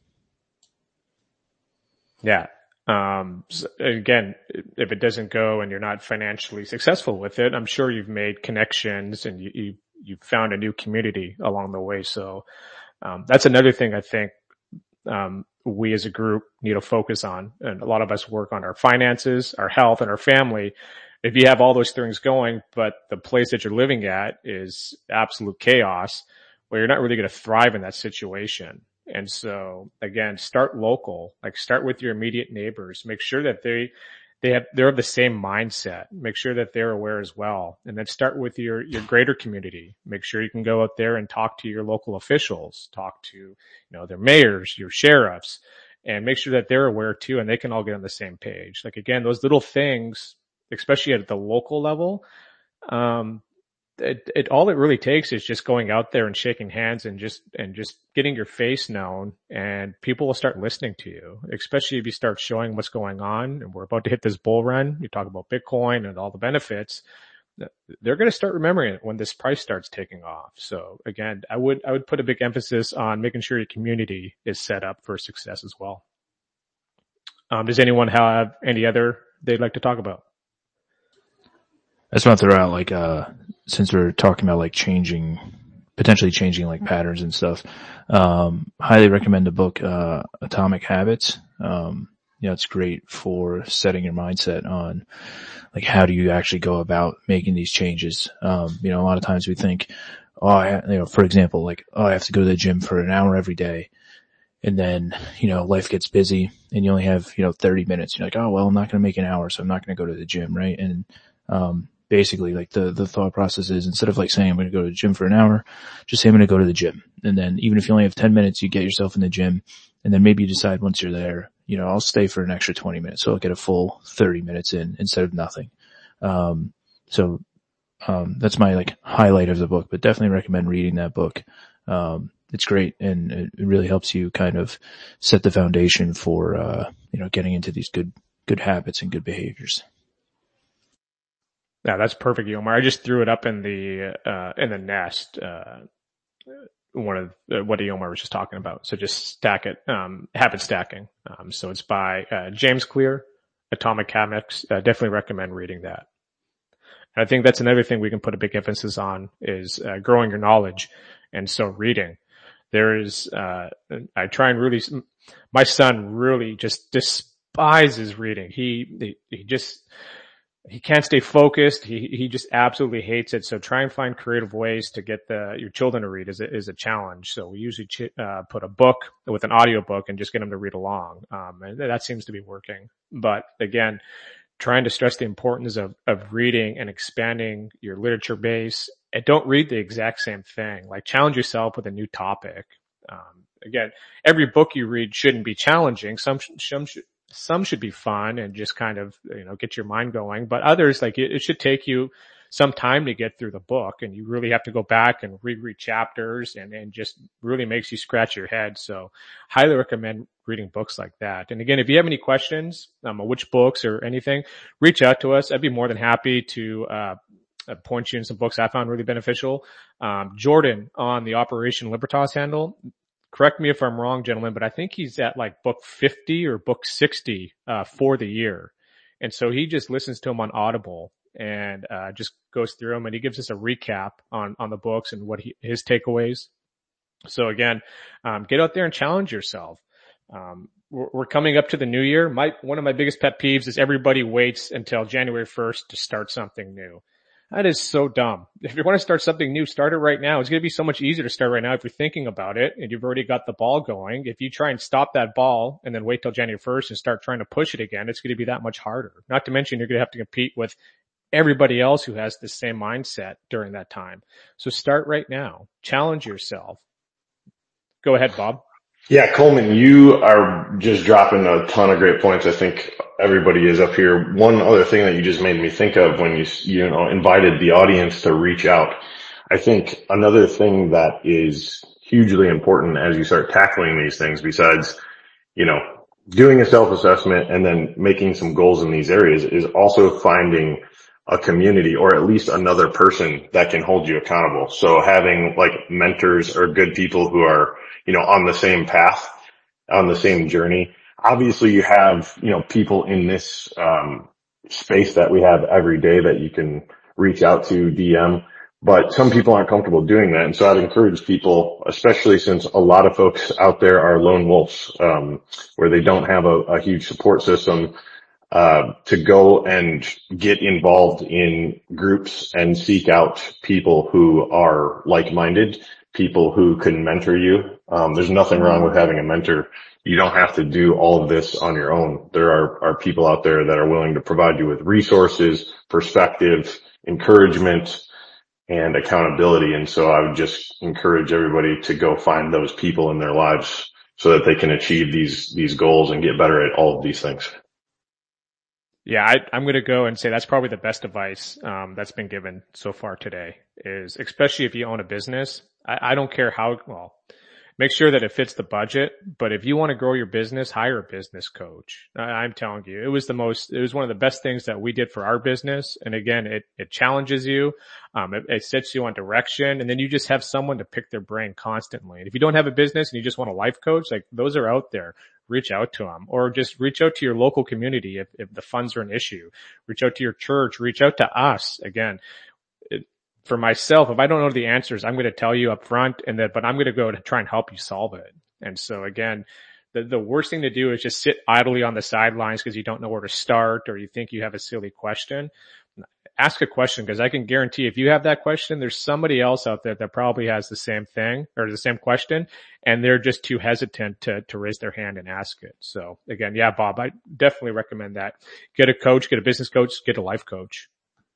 Yeah. Um, so again, if it doesn't go and you're not financially successful with it, I'm sure you've made connections and you, you you found a new community along the way. So, um, that's another thing I think, um, we as a group need to focus on. And a lot of us work on our finances, our health, and our family. If you have all those things going, but the place that you're living at is absolute chaos, well, you're not really going to thrive in that situation. And so again, start local, like start with your immediate neighbors, make sure that they, they have, they're of the same mindset. Make sure that they're aware as well. And then start with your, your greater community. Make sure you can go out there and talk to your local officials, talk to, you know, their mayors, your sheriffs, and make sure that they're aware too, and they can all get on the same page. Like again, those little things, especially at the local level, um, It, it, all it really takes is just going out there and shaking hands and just, and just getting your face known, and people will start listening to you, especially if you start showing what's going on. And we're about to hit this bull run. You talk about Bitcoin and all the benefits. They're going to start remembering it when this price starts taking off. So again, I would, I would put a big emphasis on making sure your community is set up for success as well. Um, does anyone have any other they'd like to talk about? I just want to throw out, like, uh, since we're talking about like changing, potentially changing like patterns and stuff, um, highly recommend the book, uh, Atomic Habits. Um, you know, it's great for setting your mindset on like, how do you actually go about making these changes? Um, you know, a lot of times we think, oh, I, you know, for example, like, oh, I have to go to the gym for an hour every day. And then, you know, life gets busy and you only have, you know, thirty minutes. You're like, oh, well, I'm not going to make an hour, so I'm not going to go to the gym. Right. And, um, basically, like the, the thought process is, instead of like saying I'm going to go to the gym for an hour, just say I'm going to go to the gym. And then even if you only have ten minutes, you get yourself in the gym. And then maybe you decide once you're there, you know, I'll stay for an extra twenty minutes. So I'll get a full thirty minutes in instead of nothing. Um, so, um, that's my like highlight of the book, but definitely recommend reading that book. Um, it's great, and it really helps you kind of set the foundation for, uh, you know, getting into these good, good habits and good behaviors. Yeah, that's perfect, Yomar. I just threw it up in the, uh, in the nest, uh, one of uh, what Yomar was just talking about. So just stack it, um, habit stacking. Um, so it's by, uh, James Clear, Atomic Habits. Uh, definitely recommend reading that. And I think that's another thing we can put a big emphasis on is, uh, growing your knowledge. And so reading. There is, uh, I try and really, my son really just despises reading. He, he, he just, He can't stay focused. He, he just absolutely hates it. So try and find creative ways to get the, your children to read is a, is a challenge. So we usually, ch- uh, put a book with an audio book and just get them to read along. Um, and that seems to be working. But again, trying to stress the importance of, of reading and expanding your literature base, and don't read the exact same thing. Like, challenge yourself with a new topic. Um, again, every book you read shouldn't be challenging. Some, some should, Some should be fun and just kind of, you know, get your mind going. But others, like, it, it should take you some time to get through the book, and you really have to go back and reread chapters, and, and just really makes you scratch your head. So highly recommend reading books like that. And again, if you have any questions, um, on which books or anything, reach out to us. I'd be more than happy to, uh, point you in some books I found really beneficial. Um, Jordan on the Operation Libertas handle, correct me if I'm wrong, gentlemen, but I think he's at like book fifty or book sixty, uh, for the year. And so he just listens to them on Audible and, uh, just goes through them, and he gives us a recap on, on the books and what he, his takeaways. So again, um, get out there and challenge yourself. Um, we're, we're coming up to the new year. My, one of my biggest pet peeves is everybody waits until January first to start something new. That is so dumb. If you want to start something new, start it right now. It's going to be so much easier to start right now if you're thinking about it and you've already got the ball going. If you try and stop that ball and then wait till January first and start trying to push it again, it's going to be that much harder. Not to mention you're going to have to compete with everybody else who has the same mindset during that time. So start right now. Challenge yourself. Go ahead, Bob. Yeah, Coleman, you are just dropping a ton of great points. I think everybody is up here. One other thing that you just made me think of when you, you know, invited the audience to reach out. I think another thing that is hugely important as you start tackling these things, besides, you know, doing a self-assessment and then making some goals in these areas, is also finding a community, or at least another person that can hold you accountable. So having like mentors or good people who are, you know, on the same path, on the same journey. Obviously you have, you know, people in this, um, space that we have every day that you can reach out to, D M, but some people aren't comfortable doing that. And so I'd encourage people, especially since a lot of folks out there are lone wolves, um, where they don't have a, a huge support system, uh, to go and get involved in groups and seek out people who are like-minded, people who can mentor you. Um, there's nothing wrong with having a mentor. You don't have to do all of this on your own. There are, are people out there that are willing to provide you with resources, perspective, encouragement, and accountability. And so I would just encourage everybody to go find those people in their lives so that they can achieve these, these goals and get better at all of these things. Yeah, I, I'm going to go and say that's probably the best advice um, that's been given so far today is, especially if you own a business, I, I don't care how, well, make sure that it fits the budget, but if you want to grow your business, hire a business coach. I, I'm telling you, it was the most, it was one of the best things that we did for our business. And again, it, it challenges you. Um, it, it sets you on direction, and then you just have someone to pick their brain constantly. And if you don't have a business and you just want a life coach, like those are out there. Reach out to them, or just reach out to your local community if, if the funds are an issue. Reach out to your church. Reach out to us. Again, it, for myself, if I don't know the answers, I'm going to tell you up front, and that, but I'm going to go to try and help you solve it. And so again, the, the worst thing to do is just sit idly on the sidelines because you don't know where to start or you think you have a silly question. Ask a question, because I can guarantee if you have that question, there's somebody else out there that probably has the same thing or the same question, and they're just too hesitant to, to raise their hand and ask it. So again, yeah, Bob, I definitely recommend that. Get a coach, get a business coach, get a life coach.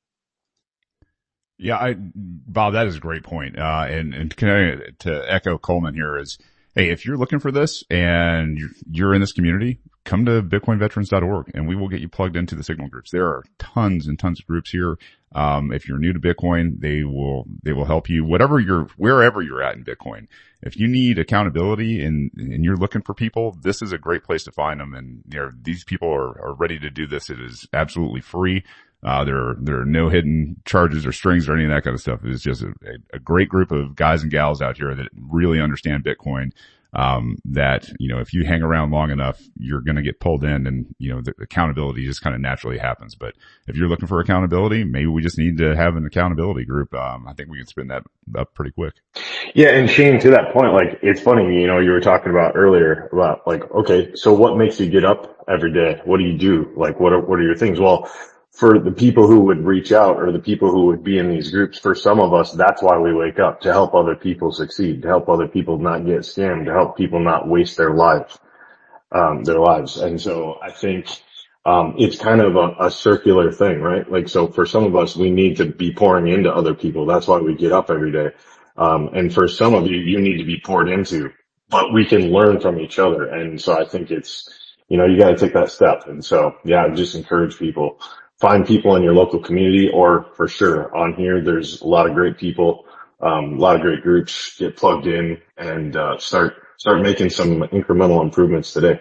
Yeah, I, Bob, that is a great point. Uh, and, and can I, to echo Coleman here is, hey, if you're looking for this and you're, you're in this community, come to bitcoin veterans dot org and we will get you plugged into the Signal groups. There are tons and tons of groups here. Um, if you're new to Bitcoin, they will, they will help you, whatever you're, wherever you're at in Bitcoin. If you need accountability and, and you're looking for people, this is a great place to find them. And you know, these people are, are ready to do this. It is absolutely free. Uh, there are, there are no hidden charges or strings or any of that kind of stuff. It's just a, a great group of guys and gals out here that really understand Bitcoin. Um, that, you know, if you hang around long enough, you're going to get pulled in, and, you know, the accountability just kind of naturally happens. But if you're looking for accountability, maybe we just need to have an accountability group. Um, I think we can spin that up pretty quick. Yeah. And Shane, to that point, like, it's funny, you know, you were talking about earlier about like, okay, so what makes you get up every day? What do you do? Like, what are, what are your things? Well, for the people who would reach out or the people who would be in these groups, for some of us, that's why we wake up, to help other people succeed, to help other people not get scammed, to help people not waste their lives, um, their lives. And so I think, um, it's kind of a, a circular thing, right? Like, so for some of us, we need to be pouring into other people. That's why we get up every day. Um, and for some of you, you need to be poured into, but we can learn from each other. And so I think it's, you know, you got to take that step. And so, yeah, I just encourage people. Find people in your local community, or for sure on here, there's a lot of great people, um, a lot of great groups. Get plugged in and, uh, start, start making some incremental improvements today.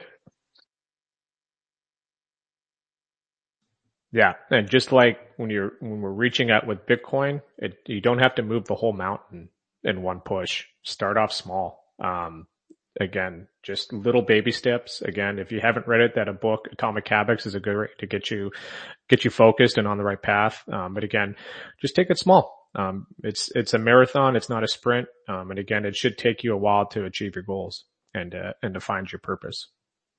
Yeah. And just like when you're, when we're reaching out with Bitcoin, it, you don't have to move the whole mountain in one push. Start off small. Um, Again, just little baby steps. Again, if you haven't read it, that a book, Atomic Habits, is a good way to get you, get you focused and on the right path. Um, but again, just take it small. Um, it's, it's a marathon. It's not a sprint. Um, and again, it should take you a while to achieve your goals and, uh, and to find your purpose.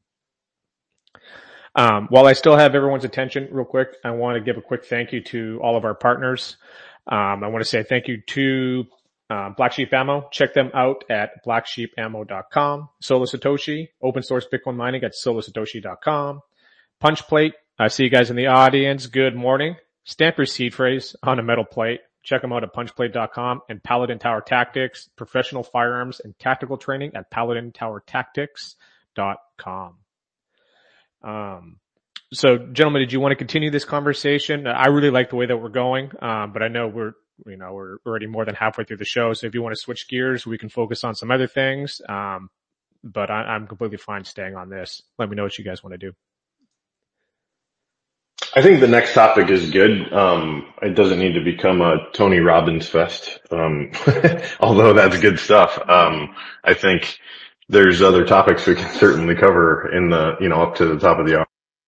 Um, while I still have everyone's attention real quick, I want to give a quick thank you to all of our partners. Um, I want to say thank you to Uh, Black Sheep Ammo. Check them out at black sheep ammo dot com. Solo Satoshi, open source Bitcoin mining at solo satoshi dot com. Punch Plate. I see you guys in the audience. Good morning. Stamp your seed phrase on a metal plate. Check them out at punch plate dot com. And Paladin Tower Tactics, professional firearms and tactical training at paladin tower tactics dot com. Um, so gentlemen, did you want to continue this conversation? I really like the way that we're going. Um, but I know we're, you know, we're already more than halfway through the show. So if you want to switch gears, we can focus on some other things. Um, but I, I'm completely fine staying on this. Let me know what you guys want to do. I think the next topic is good. Um, it doesn't need to become a Tony Robbins fest. Um, although that's good stuff. Um, I think there's other topics we can certainly cover in the, you know, up to the top of the hour.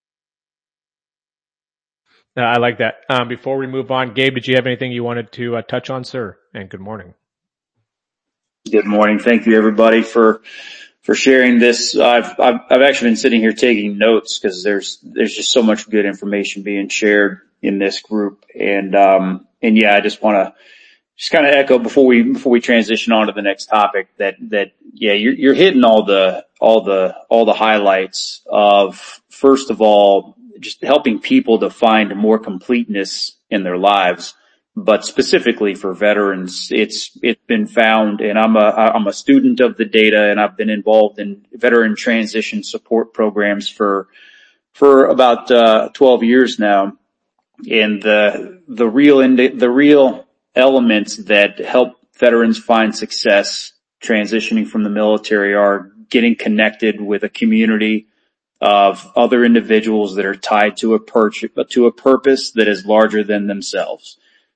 Uh, I like that. Um, before we move on, Gabe, did you have anything you wanted to uh, touch on, sir? And good morning. Good morning. Thank you, everybody, for for sharing this. I've I've, I've actually been sitting here taking notes because there's there's just so much good information being shared in this group, and um and yeah, I just want to just kind of echo before we, before we transition on to the next topic that, that, yeah, you're, you're hitting all the, all the, all the highlights of, first of all, just helping people to find more completeness in their lives. But specifically for veterans, it's, it's been found, and I'm a, I'm a student of the data, and I've been involved in veteran transition support programs for, for about, uh, twelve years now. And the, the real, indi- the real elements that help veterans find success transitioning from the military are getting connected with a community of other individuals that are tied to a per- to a purpose that is larger than themselves.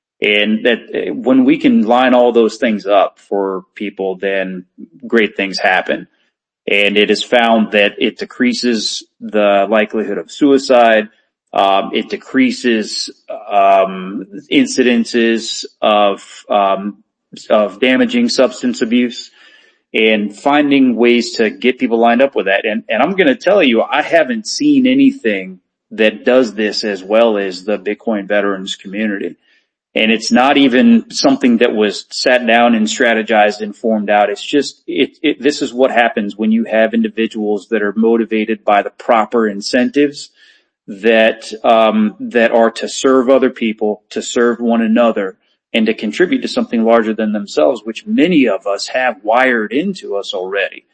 And that when we can line all those things up for people, then great things happen. And it is found that it decreases the likelihood of suicide. Um, it decreases, um, incidences of, um, of damaging substance abuse, and finding ways to get people lined up with that. And, and I'm going to tell you, I haven't seen anything that does this as well as the Bitcoin veterans community. And it's not even something that was sat down and strategized and formed out. It's just, it, it, this is what happens when you have individuals that are motivated by the proper incentives that, um, that are to serve other people, to serve one another, and to contribute to something larger than themselves, which many of us have wired into us already.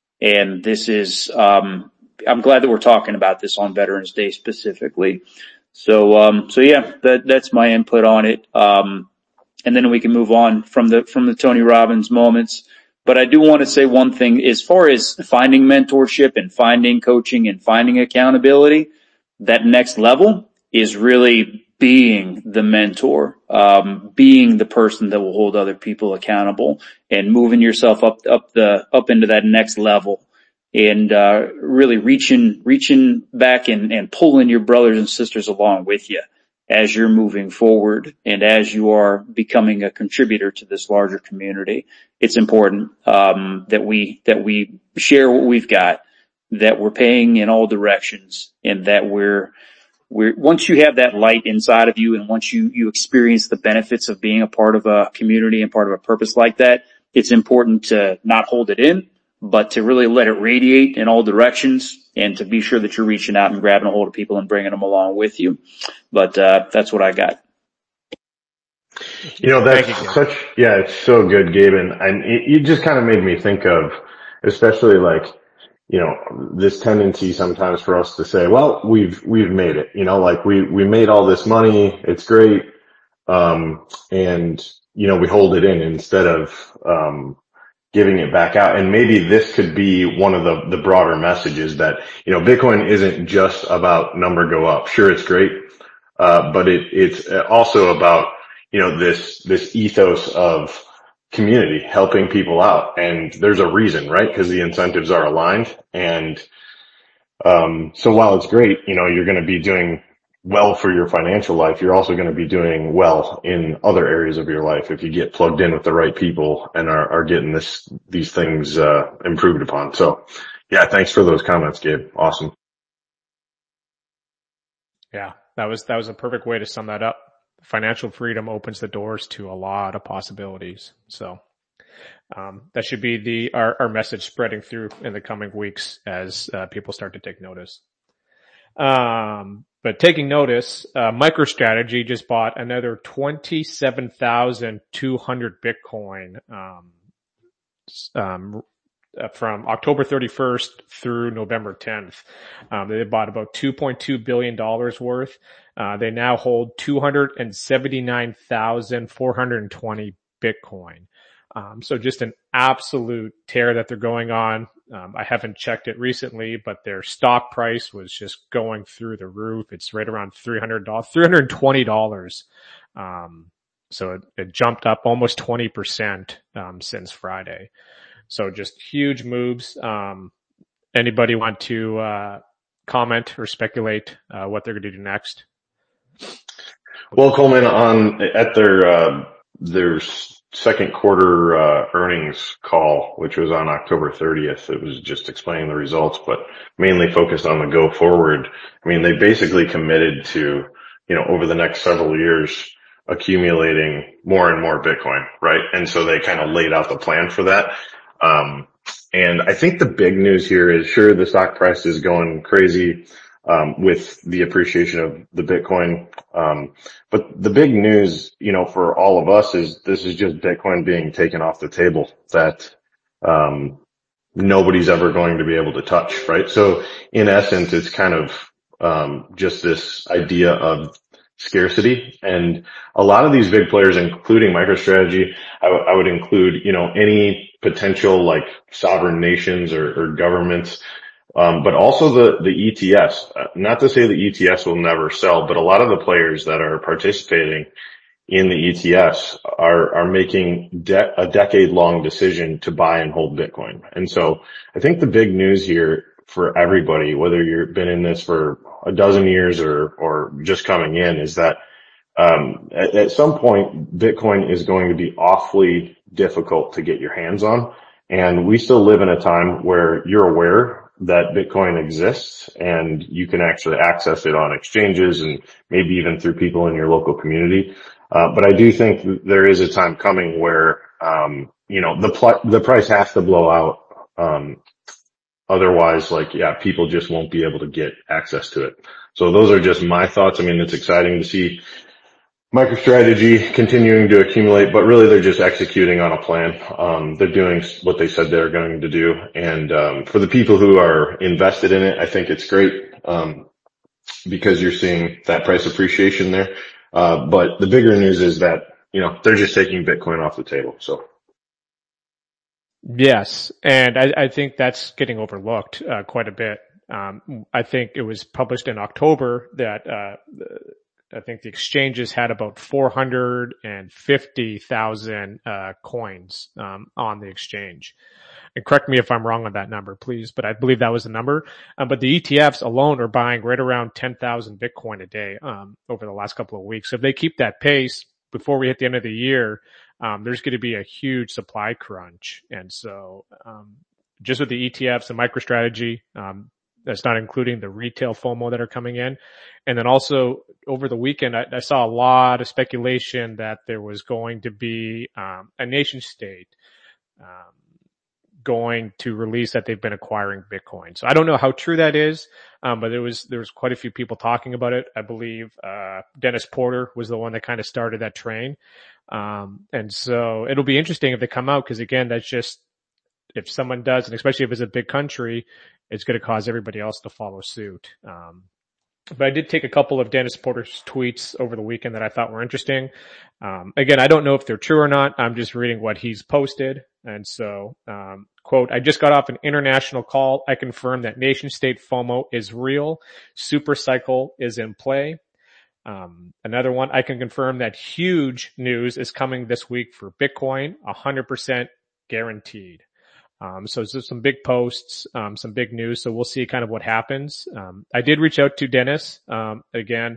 And this is, um, I'm glad that we're talking about this on Veterans Day specifically. So, um, so yeah, that, that's my input on it. Um, and then we can move on from the, from the Tony Robbins moments. But I do want to say one thing as far as finding mentorship and finding coaching and finding accountability. That next level is really being the mentor, um, being the person that will hold other people accountable, and moving yourself up, up the, up into that next level. And, uh, really reaching, reaching back and, and pulling your brothers and sisters along with you as you're moving forward and as you are becoming a contributor to this larger community. It's important, um, that we, that we share what we've got, that we're paying in all directions, and that we're, we're, once you have that light inside of you, and once you, you experience the benefits of being a part of a community and part of a purpose like that, it's important to not hold it in, but to really let it radiate in all directions, and to be sure that you're reaching out and grabbing a hold of people and bringing them along with you. But, uh, that's what I got. You know, that's you, such, yeah, it's so good, Gabe. And, and it, it just kind of made me think of, especially like, you know, this tendency sometimes for us to say, well, we've, we've made it, you know, like we, we made all this money. It's great. Um, and, you know, we hold it in instead of, um, giving it back out. And maybe this could be one of the, the broader messages that, you know, Bitcoin isn't just about number go up. Sure, it's great. Uh, but it, it's also about, you know, this, this ethos of community, helping people out. And there's a reason, right? Because the incentives are aligned. And, um, so while it's great, you know, you're going to be doing well for your financial life, you're also going to be doing well in other areas of your life if you get plugged in with the right people and are, are getting this, these things, uh, improved upon. So yeah, thanks for those comments, Gabe. Awesome. Yeah, that was, that was a perfect way to sum that up. Financial freedom opens the doors to a lot of possibilities. So, um, that should be the, our, our message spreading through in the coming weeks as, uh, people start to take notice. Um, but taking notice, uh, MicroStrategy just bought another twenty-seven thousand two hundred Bitcoin, um, um, from October thirty-first through November tenth. Um, they bought about two point two billion dollars worth. Uh, they now hold two hundred seventy-nine thousand four hundred twenty Bitcoin. Um, so just an absolute tear that they're going on. Um, I haven't checked it recently, but their stock price was just going through the roof. It's right around three hundred dollars, three hundred twenty dollars. Um, so it, it jumped up almost twenty percent, um, since Friday. So just huge moves. Um, anybody want to, uh, comment or speculate, uh, what they're going to do next? Well, Coleman, on, at their, uh, their second quarter, uh, earnings call, which was on October thirtieth, it was just explaining the results, but mainly focused on the go forward. I mean, they basically committed to, you know, over the next several years, accumulating more and more Bitcoin, right? And so they kind of laid out the plan for that. Um, and I think the big news here is, sure, the stock price is going crazy, um, with the appreciation of the Bitcoin. Um, but the big news, you know, for all of us is this is just Bitcoin being taken off the table that, um, nobody's ever going to be able to touch, right? So in essence, it's kind of, um, just this idea of scarcity. And a lot of these big players, including MicroStrategy, I, w- I would include, you know, any potential like sovereign nations or, or governments, um, but also the, the E T Fs. Uh, not to say the E T Fs will never sell, but a lot of the players that are participating in the E T Fs are, are making de- a decade long decision to buy and hold Bitcoin. And so I think the big news here for everybody, whether you've been in this for a dozen years or, or just coming in, is that, um, at, at some point Bitcoin is going to be awfully difficult to get your hands on. And we still live in a time where you're aware that Bitcoin exists and you can actually access it on exchanges and maybe even through people in your local community. Uh, but I do think there is a time coming where, um, you know, the pl- the price has to blow out. Um, otherwise, like, yeah, people just won't be able to get access to it. So those are just my thoughts. I mean, it's exciting to see MicroStrategy continuing to accumulate, but really they're just executing on a plan. Um, they're doing what they said they're going to do. And, um, for the people who are invested in it, I think it's great, um, because you're seeing that price appreciation there. Uh, but the bigger news is that, you know, they're just taking Bitcoin off the table. So. Yes. And I, I think that's getting overlooked, uh, quite a bit. Um, I think it was published in October that, uh, I think the exchanges had about four hundred fifty thousand, uh, coins, um, on the exchange. And correct me if I'm wrong on that number, please, but I believe that was the number. Um, but the E T Fs alone are buying right around ten thousand Bitcoin a day, um, over the last couple of weeks. So if they keep that pace before we hit the end of the year, um, there's going to be a huge supply crunch. And so, um, just with the E T Fs and MicroStrategy, um, that's not including the retail FOMO that are coming in. And then also over the weekend, I, I saw a lot of speculation that there was going to be, um, a nation state, um, going to release that they've been acquiring Bitcoin. So I don't know how true that is, um, but there was there was quite a few people talking about it. I believe uh, Dennis Porter was the one that kind of started that train. Um, and so it'll be interesting if they come out, because again, that's just, if someone does, and especially if it's a big country, it's going to cause everybody else to follow suit. Um, But I did take a couple of Dennis Porter's tweets over the weekend that I thought were interesting. Um, again, I don't know if they're true or not. I'm just reading what he's posted. And so, um, quote, I just got off an international call. I confirm that nation state FOMO is real. Super cycle is in play. Um, another one, I can confirm that huge news is coming this week for Bitcoin, one hundred percent guaranteed. Um, so there's some big posts, um, some big news. So we'll see kind of what happens. Um, I did reach out to Dennis, um, again,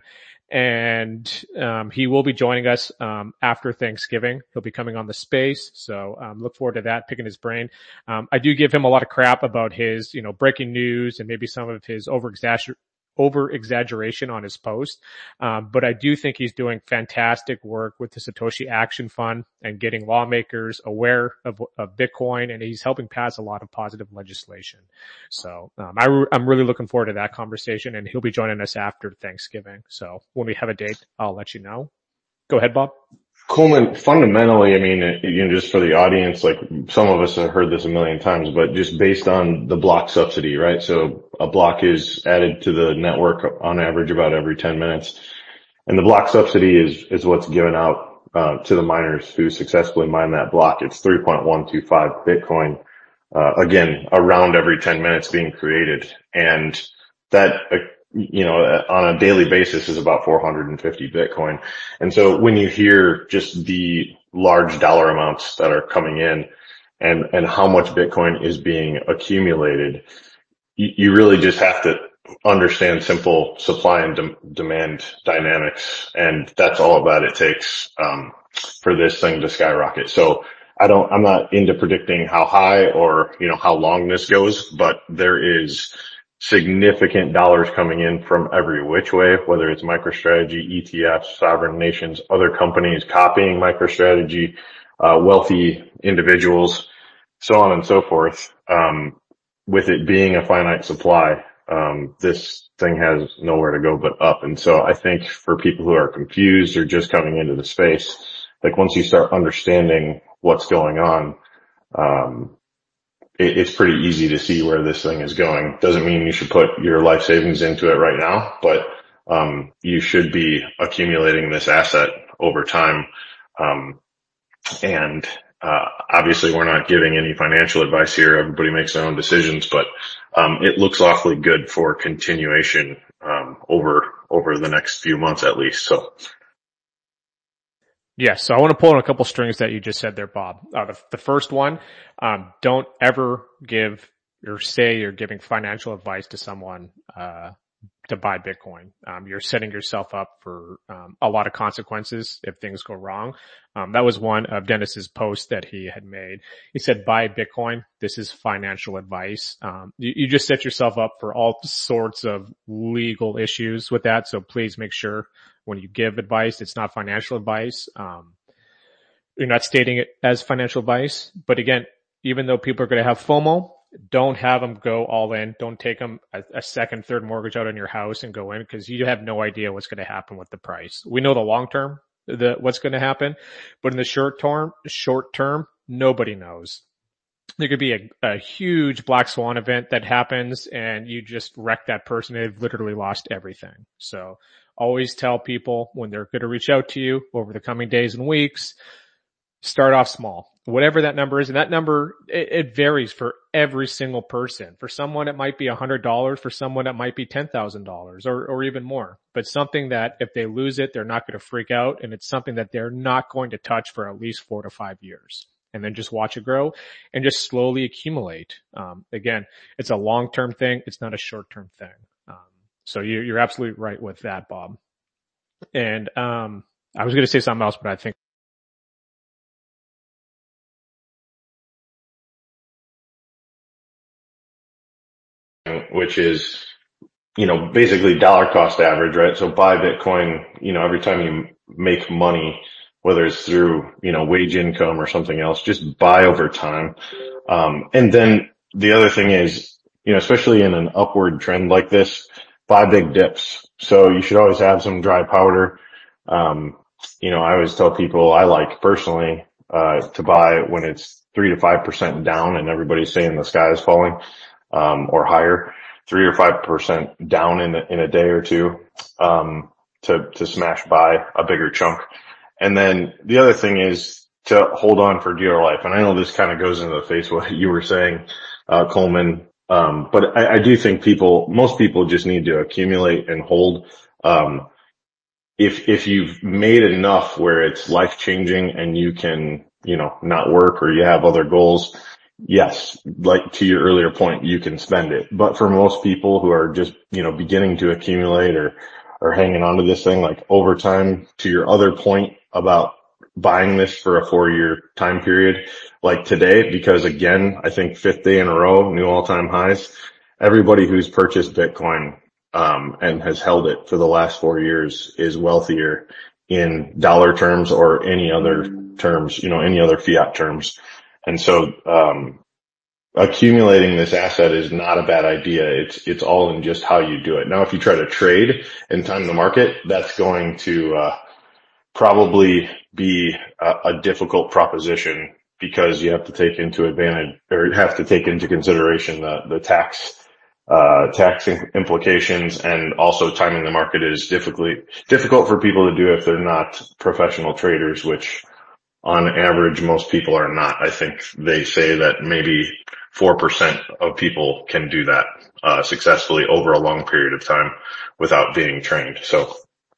and, um, he will be joining us, um, after Thanksgiving. He'll be coming on the space. So, um, look forward to that, picking his brain. Um, I do give him a lot of crap about his, you know, breaking news and maybe some of his over over exaggeration on his post. Um, but I do think he's doing fantastic work with the Satoshi Action Fund and getting lawmakers aware of, of Bitcoin, and he's helping pass a lot of positive legislation. So, um, I re- I'm really looking forward to that conversation, and he'll be joining us after Thanksgiving. So when we have a date, I'll let you know. Go ahead, Bob. Coleman, fundamentally, I mean, you know, just for the audience, like some of us have heard this a million times, but just based on the block subsidy, right? So a block is added to the network on average about every ten minutes. And the block subsidy is, is what's given out, uh, to the miners who successfully mine that block. It's three point one two five Bitcoin, uh, again, around every ten minutes being created. And that, uh, you know, on a daily basis is about four hundred fifty Bitcoin. And so when you hear just the large dollar amounts that are coming in and, and how much Bitcoin is being accumulated, you, you really just have to understand simple supply and de- demand dynamics. And that's all that it takes, um, for this thing to skyrocket. So I don't, I'm not into predicting how high or, you know, how long this goes, but there is significant dollars coming in from every which way, whether it's MicroStrategy, E T Fs, sovereign nations, other companies copying MicroStrategy, uh, wealthy individuals, so on and so forth. Um, with it being a finite supply, um, this thing has nowhere to go but up. And so I think for people who are confused or just coming into the space, like once you start understanding what's going on, um, it, it's pretty easy to see where this thing is going. Doesn't mean you should put your life savings into it right now, but um, you should be accumulating this asset over time. Um, and uh, obviously we're not giving any financial advice here. Everybody makes their own decisions, but um, it looks awfully good for continuation um, over over the next few months at least. So. Yes, so I want to pull on a couple strings that you just said there, Bob. Uh, the, the first one, um, don't ever give or say you're giving financial advice to someone uh to buy Bitcoin. Um, you're setting yourself up for um, a lot of consequences if things go wrong. Um, that was one of Dennis's posts that he had made. He said, buy Bitcoin. This is financial advice. Um, you, you just set yourself up for all sorts of legal issues with that. So please make sure when you give advice, it's not financial advice. Um, you're not stating it as financial advice. But again, even though people are going to have FOMO, don't have them go all in. Don't take them a, a second, third mortgage out on your house and go in, because you have no idea what's going to happen with the price. We know the long term, the what's going to happen, but in the short term, short term, nobody knows. There could be a, a huge black swan event that happens and you just wreck that person. They've literally lost everything. So always tell people when they're going to reach out to you over the coming days and weeks, start off small. Whatever that number is, and that number, it, it varies for every single person. For someone, it might be one hundred dollars. For someone, it might be ten thousand dollars or, or even more. But something that if they lose it, they're not going to freak out, and it's something that they're not going to touch for at least four to five years. And then just watch it grow and just slowly accumulate. Um, again, it's a long-term thing. It's not a short-term thing. Um, so you, you're absolutely right with that, Bob. And um, I was going to say something else, but I think which is, you know, basically dollar cost average, right? So buy Bitcoin, you know, every time you make money, whether it's through, you know, wage income or something else, just buy over time. Um, and then the other thing is, you know, especially in an upward trend like this, buy big dips. So you should always have some dry powder. Um, you know, I always tell people I like personally, uh, to buy when it's three to five percent down and everybody's saying the sky is falling. Um, or higher, three or five percent down in a, in a day or two, um, to, to smash by a bigger chunk. And then the other thing is to hold on for dear life. And I know this kind of goes into the face of what you were saying, uh, Coleman. Um, but I, I do think people, most people just need to accumulate and hold. Um, if, if you've made enough where it's life changing and you can, you know, not work or you have other goals, yes, like to your earlier point, you can spend it. But for most people who are just, you know, beginning to accumulate or, or hanging on to this thing, like over time, to your other point about buying this for a four year time period, like today, because again, I think fifth day in a row, new all time highs, everybody who's purchased Bitcoin, um, and has held it for the last four years is wealthier in dollar terms or any other terms, you know, any other fiat terms. And so, um, accumulating this asset is not a bad idea. It's, it's all in just how you do it. Now, if you try to trade and time the market, that's going to, uh, probably be a, a difficult proposition because you have to take into advantage or have to take into consideration the, the tax, uh, tax implications, and also timing the market is difficult, difficult for people to do if they're not professional traders, which on average, most people are not. I think they say that maybe four percent of people can do that, uh, successfully over a long period of time without being trained. So.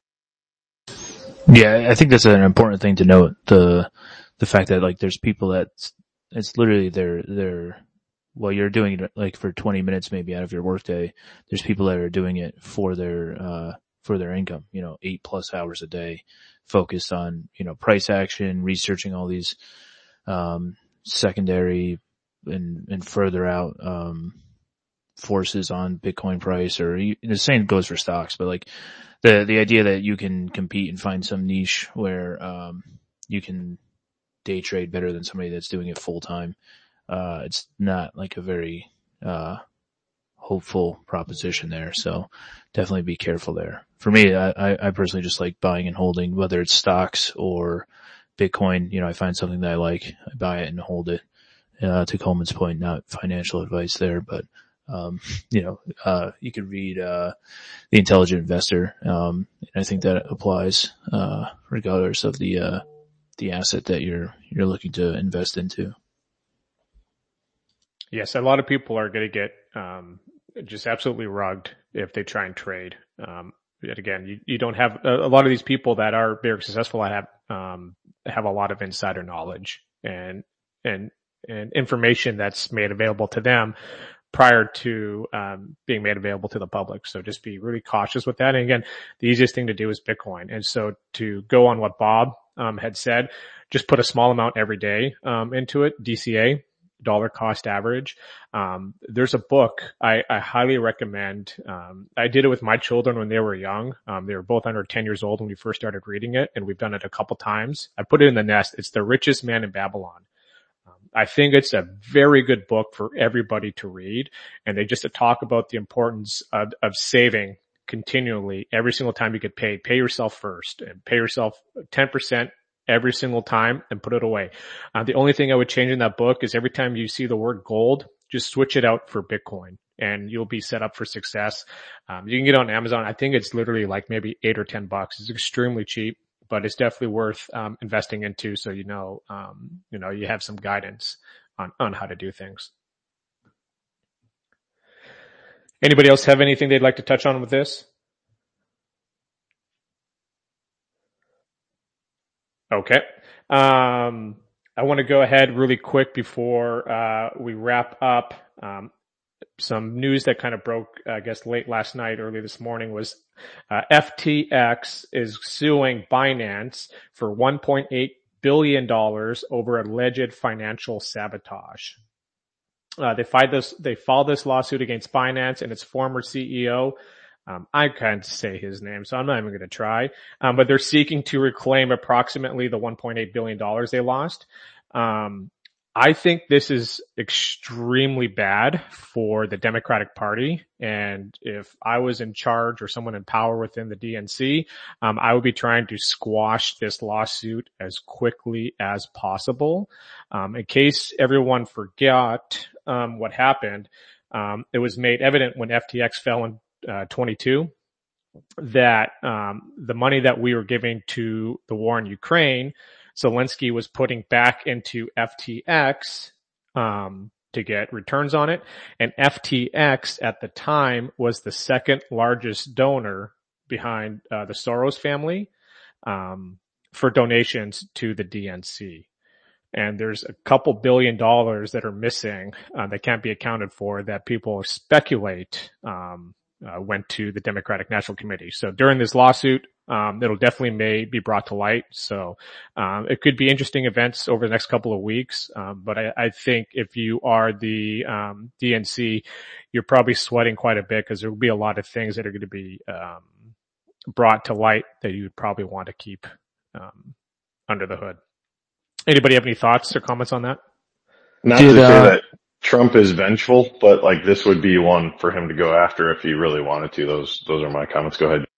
Yeah, I think that's an important thing to note. The, the fact that like there's people that it's literally they're, they're, well, you're doing it like for twenty minutes maybe out of your workday. There's people that are doing it for their, uh, for their income, you know, eight plus hours a day, focused on, you know, price action, researching all these, um, secondary and, and further out, um, forces on Bitcoin price, or the same goes for stocks, but like the, the idea that you can compete and find some niche where, um, you can day trade better than somebody that's doing it full time. Uh, it's not like a very, uh, hopeful proposition there. So definitely be careful there. For me, I, I personally just like buying and holding, whether it's stocks or Bitcoin. You know, I find something that I like, I buy it and hold it. Uh, to Coleman's point, not financial advice there, but, um, you know, uh, you could read, uh, The Intelligent Investor. Um, and I think that applies, uh, regardless of the, uh, the asset that you're, you're looking to invest into. Yes. A lot of people are going to get, um, just absolutely rugged if they try and trade. Um, yet again, you, you don't have a, a lot of these people that are very successful. I have, um, have a lot of insider knowledge and, and, and information that's made available to them prior to um, being made available to the public. So just be really cautious with that. And again, the easiest thing to do is Bitcoin. And so to go on what Bob um, had said, just put a small amount every day um, into it, D C A, dollar cost average. Um, there's a book I, I highly recommend. Um, I did it with my children when they were young. Um, they were both under ten years old when we first started reading it, and we've done it a couple times. I put it in the nest. It's The Richest Man in Babylon. I think it's a very good book for everybody to read, and they just talk about the importance of, of saving continually every single time you get paid. Pay yourself first and pay yourself ten percent every single time and put it away. Uh, the only thing I would change in that book is every time you see the word gold, just switch it out for Bitcoin and you'll be set up for success. Um, you can get it on Amazon. I think it's literally like maybe eight or ten bucks. It's extremely cheap, but it's definitely worth um, investing into, so you know, um, you know, you have some guidance on, on how to do things. Anybody else have anything they'd like to touch on with this? Okay. Um, I want to go ahead really quick before uh, we wrap up. Um, some news that kind of broke, I guess, late last night, early this morning was uh, F T X is suing Binance for one point eight billion dollars over alleged financial sabotage. Uh, they filed this, they filed this lawsuit against Binance and its former C E O. Um, I can't say his name, so I'm not even going to try. Um, but they're seeking to reclaim approximately the one point eight billion dollars they lost. Um, I think this is extremely bad for the Democratic Party. And if I was in charge or someone in power within the D N C, um, I would be trying to squash this lawsuit as quickly as possible. Um, in case everyone forgot, um, what happened, um, it was made evident when F T X fell in uh, twenty-two that, um, the money that we were giving to the war in Ukraine, Zelensky was putting back into F T X um, to get returns on it. And F T X at the time was the second largest donor behind uh, the Soros family um, for donations to the D N C. And there's a couple billion dollars that are missing uh, that can't be accounted for that people speculate um, uh, went to the Democratic National Committee. So during this lawsuit, Um, it'll definitely may be brought to light. So, um, it could be interesting events over the next couple of weeks. Um, but I, I think if you are the, um, D N C, you're probably sweating quite a bit because there will be a lot of things that are going to be, um, brought to light that you would probably want to keep, um, under the hood. Anybody have any thoughts or comments on that? Not Did, to say uh, that Trump is vengeful, but like this would be one for him to go after if he really wanted to. Those, those are my comments. Go ahead.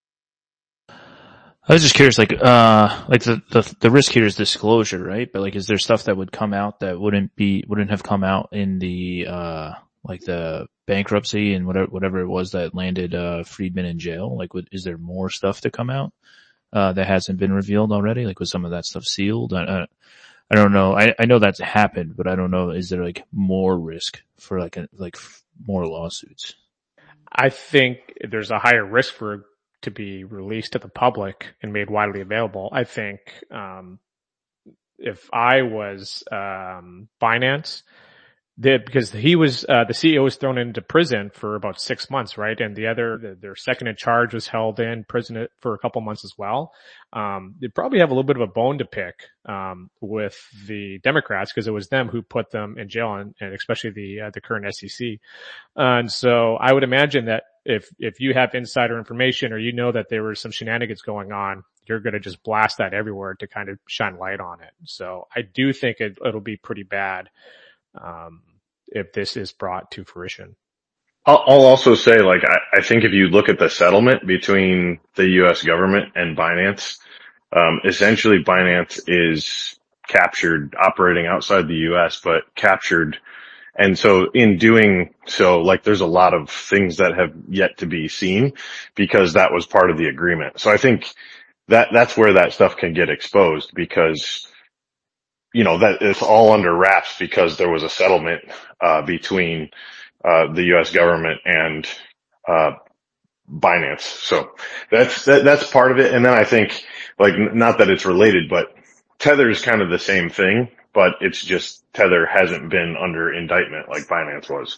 I was just curious, like, uh, like the, the, the risk here is disclosure, right? But like, is there stuff that would come out that wouldn't be, wouldn't have come out in the, uh, like the bankruptcy and whatever, whatever it was that landed, uh, Friedman in jail? Like, would, is there more stuff to come out, uh, that hasn't been revealed already? Like, was some of that stuff sealed? I, I, I don't know. I, I know that's happened, but I don't know. Is there like more risk for like, a, like more lawsuits? I think there's a higher risk for to be released to the public and made widely available. I think, um, if I was, um, Binance did, because he was, uh, the C E O was thrown into prison for about six months, right? And the other, the, their second in charge was held in prison for a couple months as well. Um, they probably have a little bit of a bone to pick, um, with the Democrats, because it was them who put them in jail, and, and especially the, uh, the current S E C. Uh, and so I would imagine that if, if you have insider information, or you know that there were some shenanigans going on, you're going to just blast that everywhere to kind of shine light on it. So I do think it, it'll be pretty bad, um, if this is brought to fruition. I'll, I'll also say, like, I, I think if you look at the settlement between the U S government and Binance, um, essentially Binance is captured operating outside the U S, but captured. And so in doing so, like, there's a lot of things that have yet to be seen, because that was part of the agreement. So I think that that's where that stuff can get exposed, because, you know, that it's all under wraps because there was a settlement, uh, between, uh, the U S government and, uh, Binance. So that's, that, that's part of it. And then I think, like, not that it's related, but Tether is kind of the same thing, but it's just Tether hasn't been under indictment like Binance was.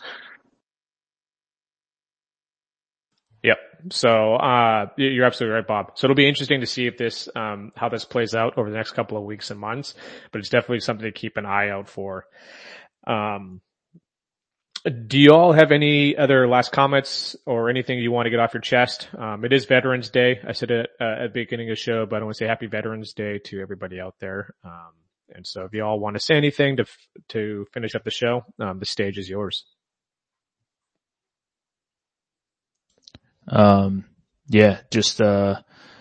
Yep. So, uh, you're absolutely right, Bob. So it'll be interesting to see if this, um, how this plays out over the next couple of weeks and months, but it's definitely something to keep an eye out for. Um, do you all have any other last comments or anything you want to get off your chest? Um, it is Veterans Day. I said it uh, at the beginning of the show, but I want to say happy Veterans Day to everybody out there. Um, and so if you all want to say anything to, to finish up the show, um, the stage is yours. Um, yeah, just, uh,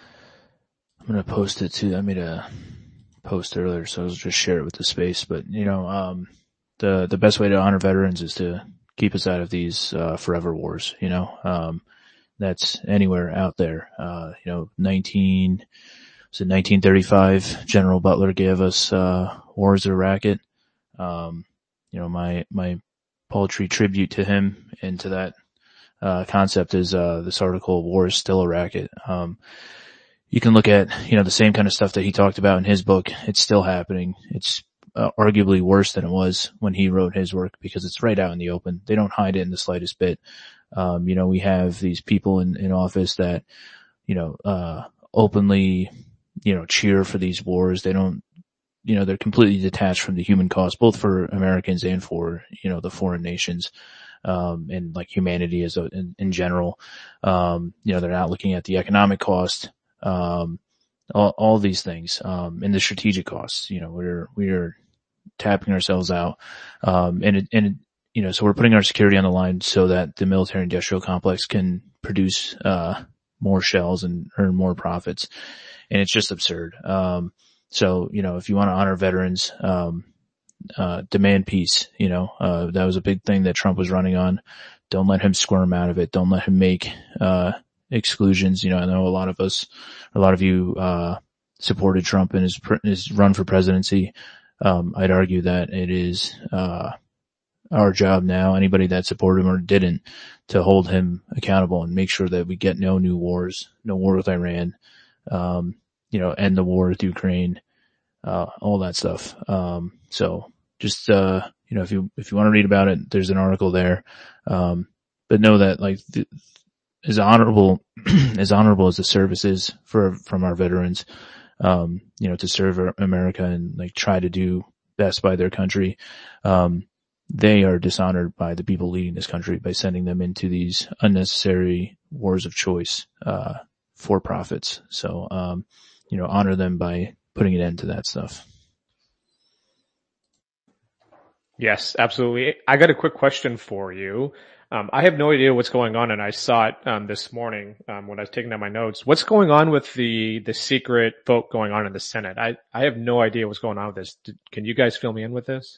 I'm going to post it too. I made a post earlier, so I'll just share it with the space, but you know, um, the, the best way to honor veterans is to keep us out of these, uh, forever wars, you know, um, that's anywhere out there. Uh, you know, nineteen, was it nineteen thirty-five, General Butler gave us, uh, War is a Racket. Um, you know, my, my paltry tribute to him and to that Uh, concept is, uh, this article, War is Still a Racket. Um, you can look at, you know, the same kind of stuff that he talked about in his book. It's still happening. It's uh, arguably worse than it was when he wrote his work, because it's right out in the open. They don't hide it in the slightest bit. Um, you know, we have these people in, in office that, you know, uh, openly, you know, cheer for these wars. They don't, you know, they're completely detached from the human cost, both for Americans and for, you know, the foreign nations. Um, and like humanity as a, in, in general. Um, you know, they're not looking at the economic cost, um, all, all these things, um, and the strategic costs. You know, we're, we're tapping ourselves out. Um, and it, and, it, you know, so we're putting our security on the line so that the military industrial complex can produce, uh, more shells and earn more profits. And it's just absurd. Um, so, you know, if you want to honor veterans, um, Uh, demand peace, you know, uh, that was a big thing that Trump was running on. Don't let him squirm out of it. Don't let him make, uh, exclusions. You know, I know a lot of us, a lot of you, uh, supported Trump in his, his run for presidency. Um, I'd argue that it is, uh, our job now, anybody that supported him or didn't, to hold him accountable and make sure that we get no new wars, no war with Iran, um, you know, end the war with Ukraine, uh, all that stuff. Um, so just, uh, you know, if you, if you want to read about it, there's an article there. Um, but know that like the, as honorable, as honorable as the service is for, from our veterans, um, you know, to serve America and like try to do best by their country, um, they are dishonored by the people leading this country by sending them into these unnecessary wars of choice, uh, for profits. So, um, you know, honor them by putting an end to that stuff. Yes, absolutely. I got a quick question for you. Um, I have no idea what's going on, and I saw it um, this morning um, when I was taking down my notes. What's going on with the the secret vote going on in the Senate? I, I have no idea what's going on with this. Did, can you guys fill me in with this?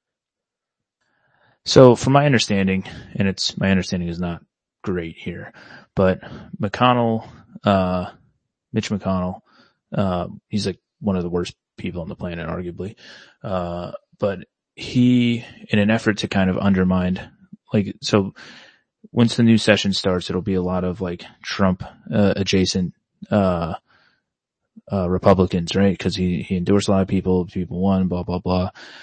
So from my understanding, and it's my understanding is not great here, but McConnell, uh, Mitch McConnell, uh, he's like one of the worst people on the planet, arguably. Uh, but he, in an effort to kind of undermine, like, so once the new session starts, it'll be a lot of like Trump, uh, adjacent, uh, uh, Republicans, right? Cause he, he endorsed a lot of people, people won, blah, blah, blah.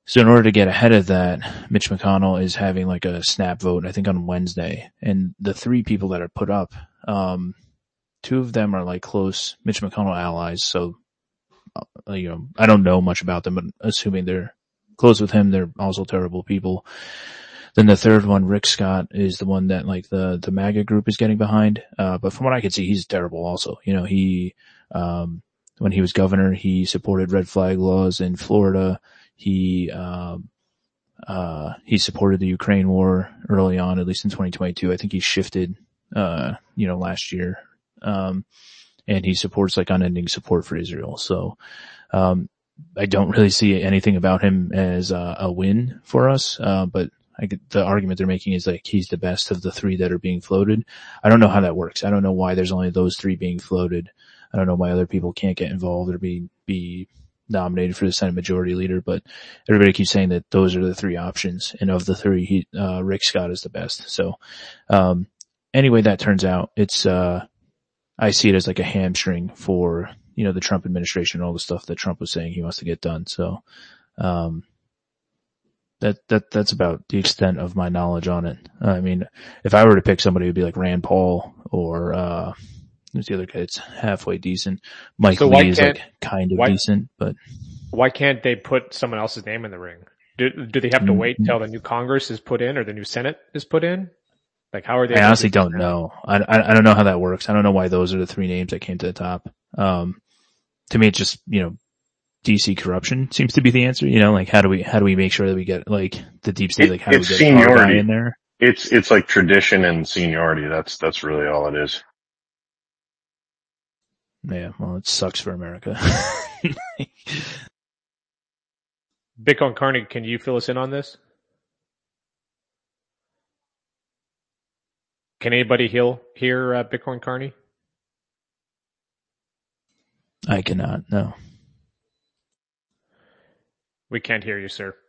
So in order to get ahead of that, Mitch McConnell is having like a snap vote, I think on Wednesday. And the three people that are put up, um, two of them are like close Mitch McConnell allies. So, uh, you know, I don't know much about them, but assuming they're close with him, they're also terrible people. Then the third one, Rick Scott, is the one that like the, the MAGA group is getting behind. Uh, but from what I could see, he's terrible also. You know, he, um, when he was governor, he supported red flag laws in Florida. He, um, uh, he supported the Ukraine war early on, at least in twenty twenty-two. I think he shifted, uh, you know, last year. Um, and he supports like unending support for Israel. So, um, I don't really see anything about him as a, a win for us. Uh, but I get, the argument they're making is like he's the best of the three that are being floated. I don't know how that works. I don't know why there's only those three being floated. I don't know why other people can't get involved or be, be nominated for the Senate Majority Leader, but everybody keeps saying that those are the three options. And of the three, he, uh, Rick Scott is the best. So, um, anyway, that turns out it's, uh, I see it as like a hamstring for, you know, the Trump administration and all the stuff that Trump was saying he wants to get done. So, um, that, that, that's about the extent of my knowledge on it. I mean, if I were to pick somebody, it would be like Rand Paul or, uh, who's the other guy? It's halfway decent. Mike so Lee is like kind of why, decent, but why can't they put someone else's name in the ring? Do, do they have to wait until the new Congress is put in or the new Senate is put in? Like, how are they? I honestly don't know. I, I, I don't know how that works. I don't know why those are the three names that came to the top. Um, to me, it's just, you know, D C corruption seems to be the answer. You know, like how do we, how do we make sure that we get like the deep state, like how do we get our guy in there? It's, it's like tradition and seniority. That's, that's really all it is. Yeah, well, it sucks for America. Bitcoin Carney, can you fill us in on this? Can anybody heal, hear uh, Bitcoin Carney? I cannot, no. We can't hear you, sir.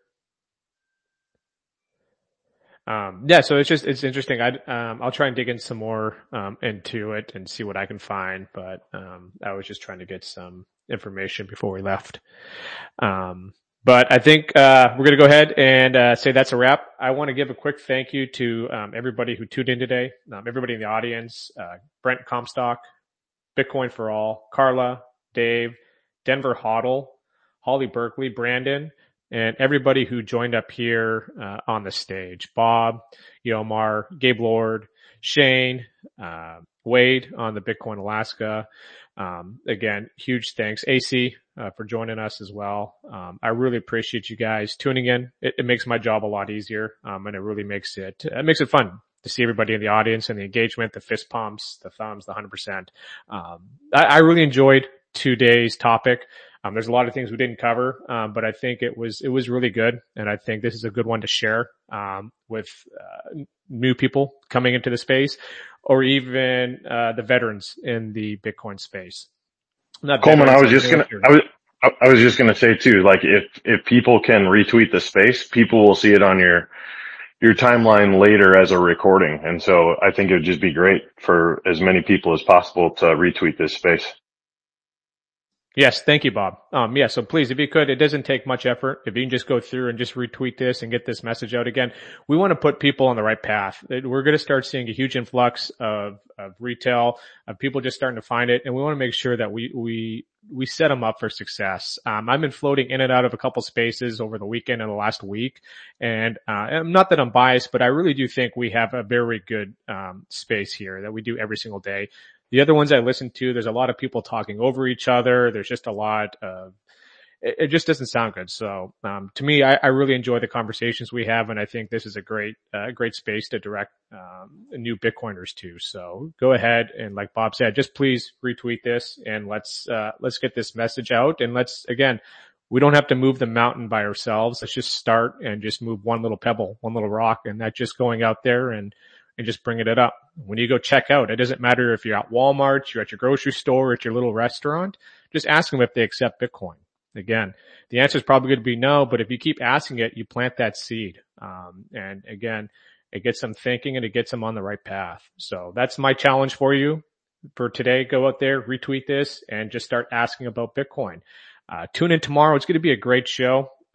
Um, yeah, so it's just, it's interesting. I, um, I'll try and dig in some more, um, into it and see what I can find, but, um, I was just trying to get some information before we left. Um, but I think, uh, we're going to go ahead and, uh, say that's a wrap. I want to give a quick thank you to, um, everybody who tuned in today, um, everybody in the audience, uh, Brent Comstock, Bitcoin for All, Carla, Dave, Denver Hoddle, Holly Berkeley, Brandon, and everybody who joined up here uh, on the stage. Bob, Yomar, Gabe Lord, Shane, uh, Wade on the Bitcoin Alaska. Um, again, huge thanks. A C uh, for joining us as well. Um, I really appreciate you guys tuning in. It, it makes my job a lot easier, um, and it really makes it, it makes it fun to see everybody in the audience and the engagement, the fist pumps, the thumbs, the one hundred percent. Um, I, I really enjoyed today's topic. Um, there's a lot of things we didn't cover, um, but I think it was, it was really good. And I think this is a good one to share, um, with, uh, new people coming into the space or even, uh, the veterans in the Bitcoin space. Not Coleman, I was just going to, I was, I was just going to say too, like if, if people can retweet the space, people will see it on your, your timeline later as a recording. And so I think it would just be great for as many people as possible to retweet this space. Yes, thank you, Bob. Um, yeah, so please, if you could, it doesn't take much effort. If you can just go through and just retweet this and get this message out again, we want to put people on the right path. We're going to start seeing a huge influx of, of retail, of people just starting to find it, and we want to make sure that we, we, we set them up for success. Um, I've been floating in and out of a couple spaces over the weekend and the last week, and, uh, not that I'm biased, but I really do think we have a very good, um, space here that we do every single day. The other ones I listen to, there's a lot of people talking over each other. There's just a lot of, it, it just doesn't sound good. So, um, to me, I, I really enjoy the conversations we have, and I think this is a great, uh, great space to direct, um, new Bitcoiners to. So go ahead and, like Bob said, just please retweet this and let's, uh, let's get this message out. And let's, again, we don't have to move the mountain by ourselves. Let's just start and just move one little pebble, one little rock, and that's just going out there and, and just bringing it up. When you go check out, it doesn't matter if you're at Walmart, you're at your grocery store, at your little restaurant, just ask them if they accept Bitcoin. Again, the answer is probably going to be no, but if you keep asking it, you plant that seed. Um, and again, it gets them thinking and it gets them on the right path. So that's my challenge for you for today. Go out there, retweet this, and just start asking about Bitcoin. Uh, tune in tomorrow. It's going to be a great show.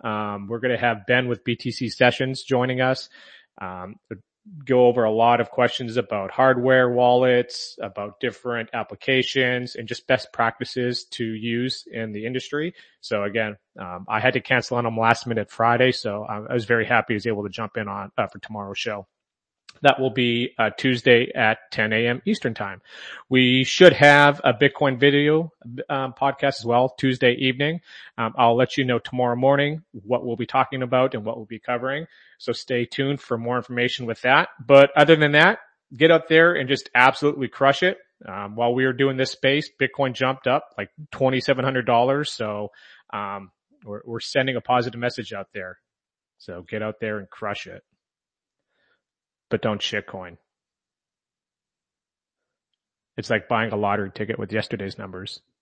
Um, we're going to have Ben with B T C Sessions joining us. Um, go over a lot of questions about hardware wallets, about different applications, and just best practices to use in the industry. So again, um, I had to cancel on them last minute Friday, so I was very happy I was able to jump in on uh, for tomorrow's show. That will be uh, Tuesday at ten a.m. Eastern time. We should have a Bitcoin video um, podcast as well Tuesday evening. Um, I'll let you know tomorrow morning what we'll be talking about and what we'll be covering. So stay tuned for more information with that. But other than that, get out there and just absolutely crush it. Um, while we were doing this space, Bitcoin jumped up like twenty-seven hundred dollars. So um, we're, we're sending a positive message out there. So get out there and crush it. But don't shitcoin. It's like buying a lottery ticket with yesterday's numbers.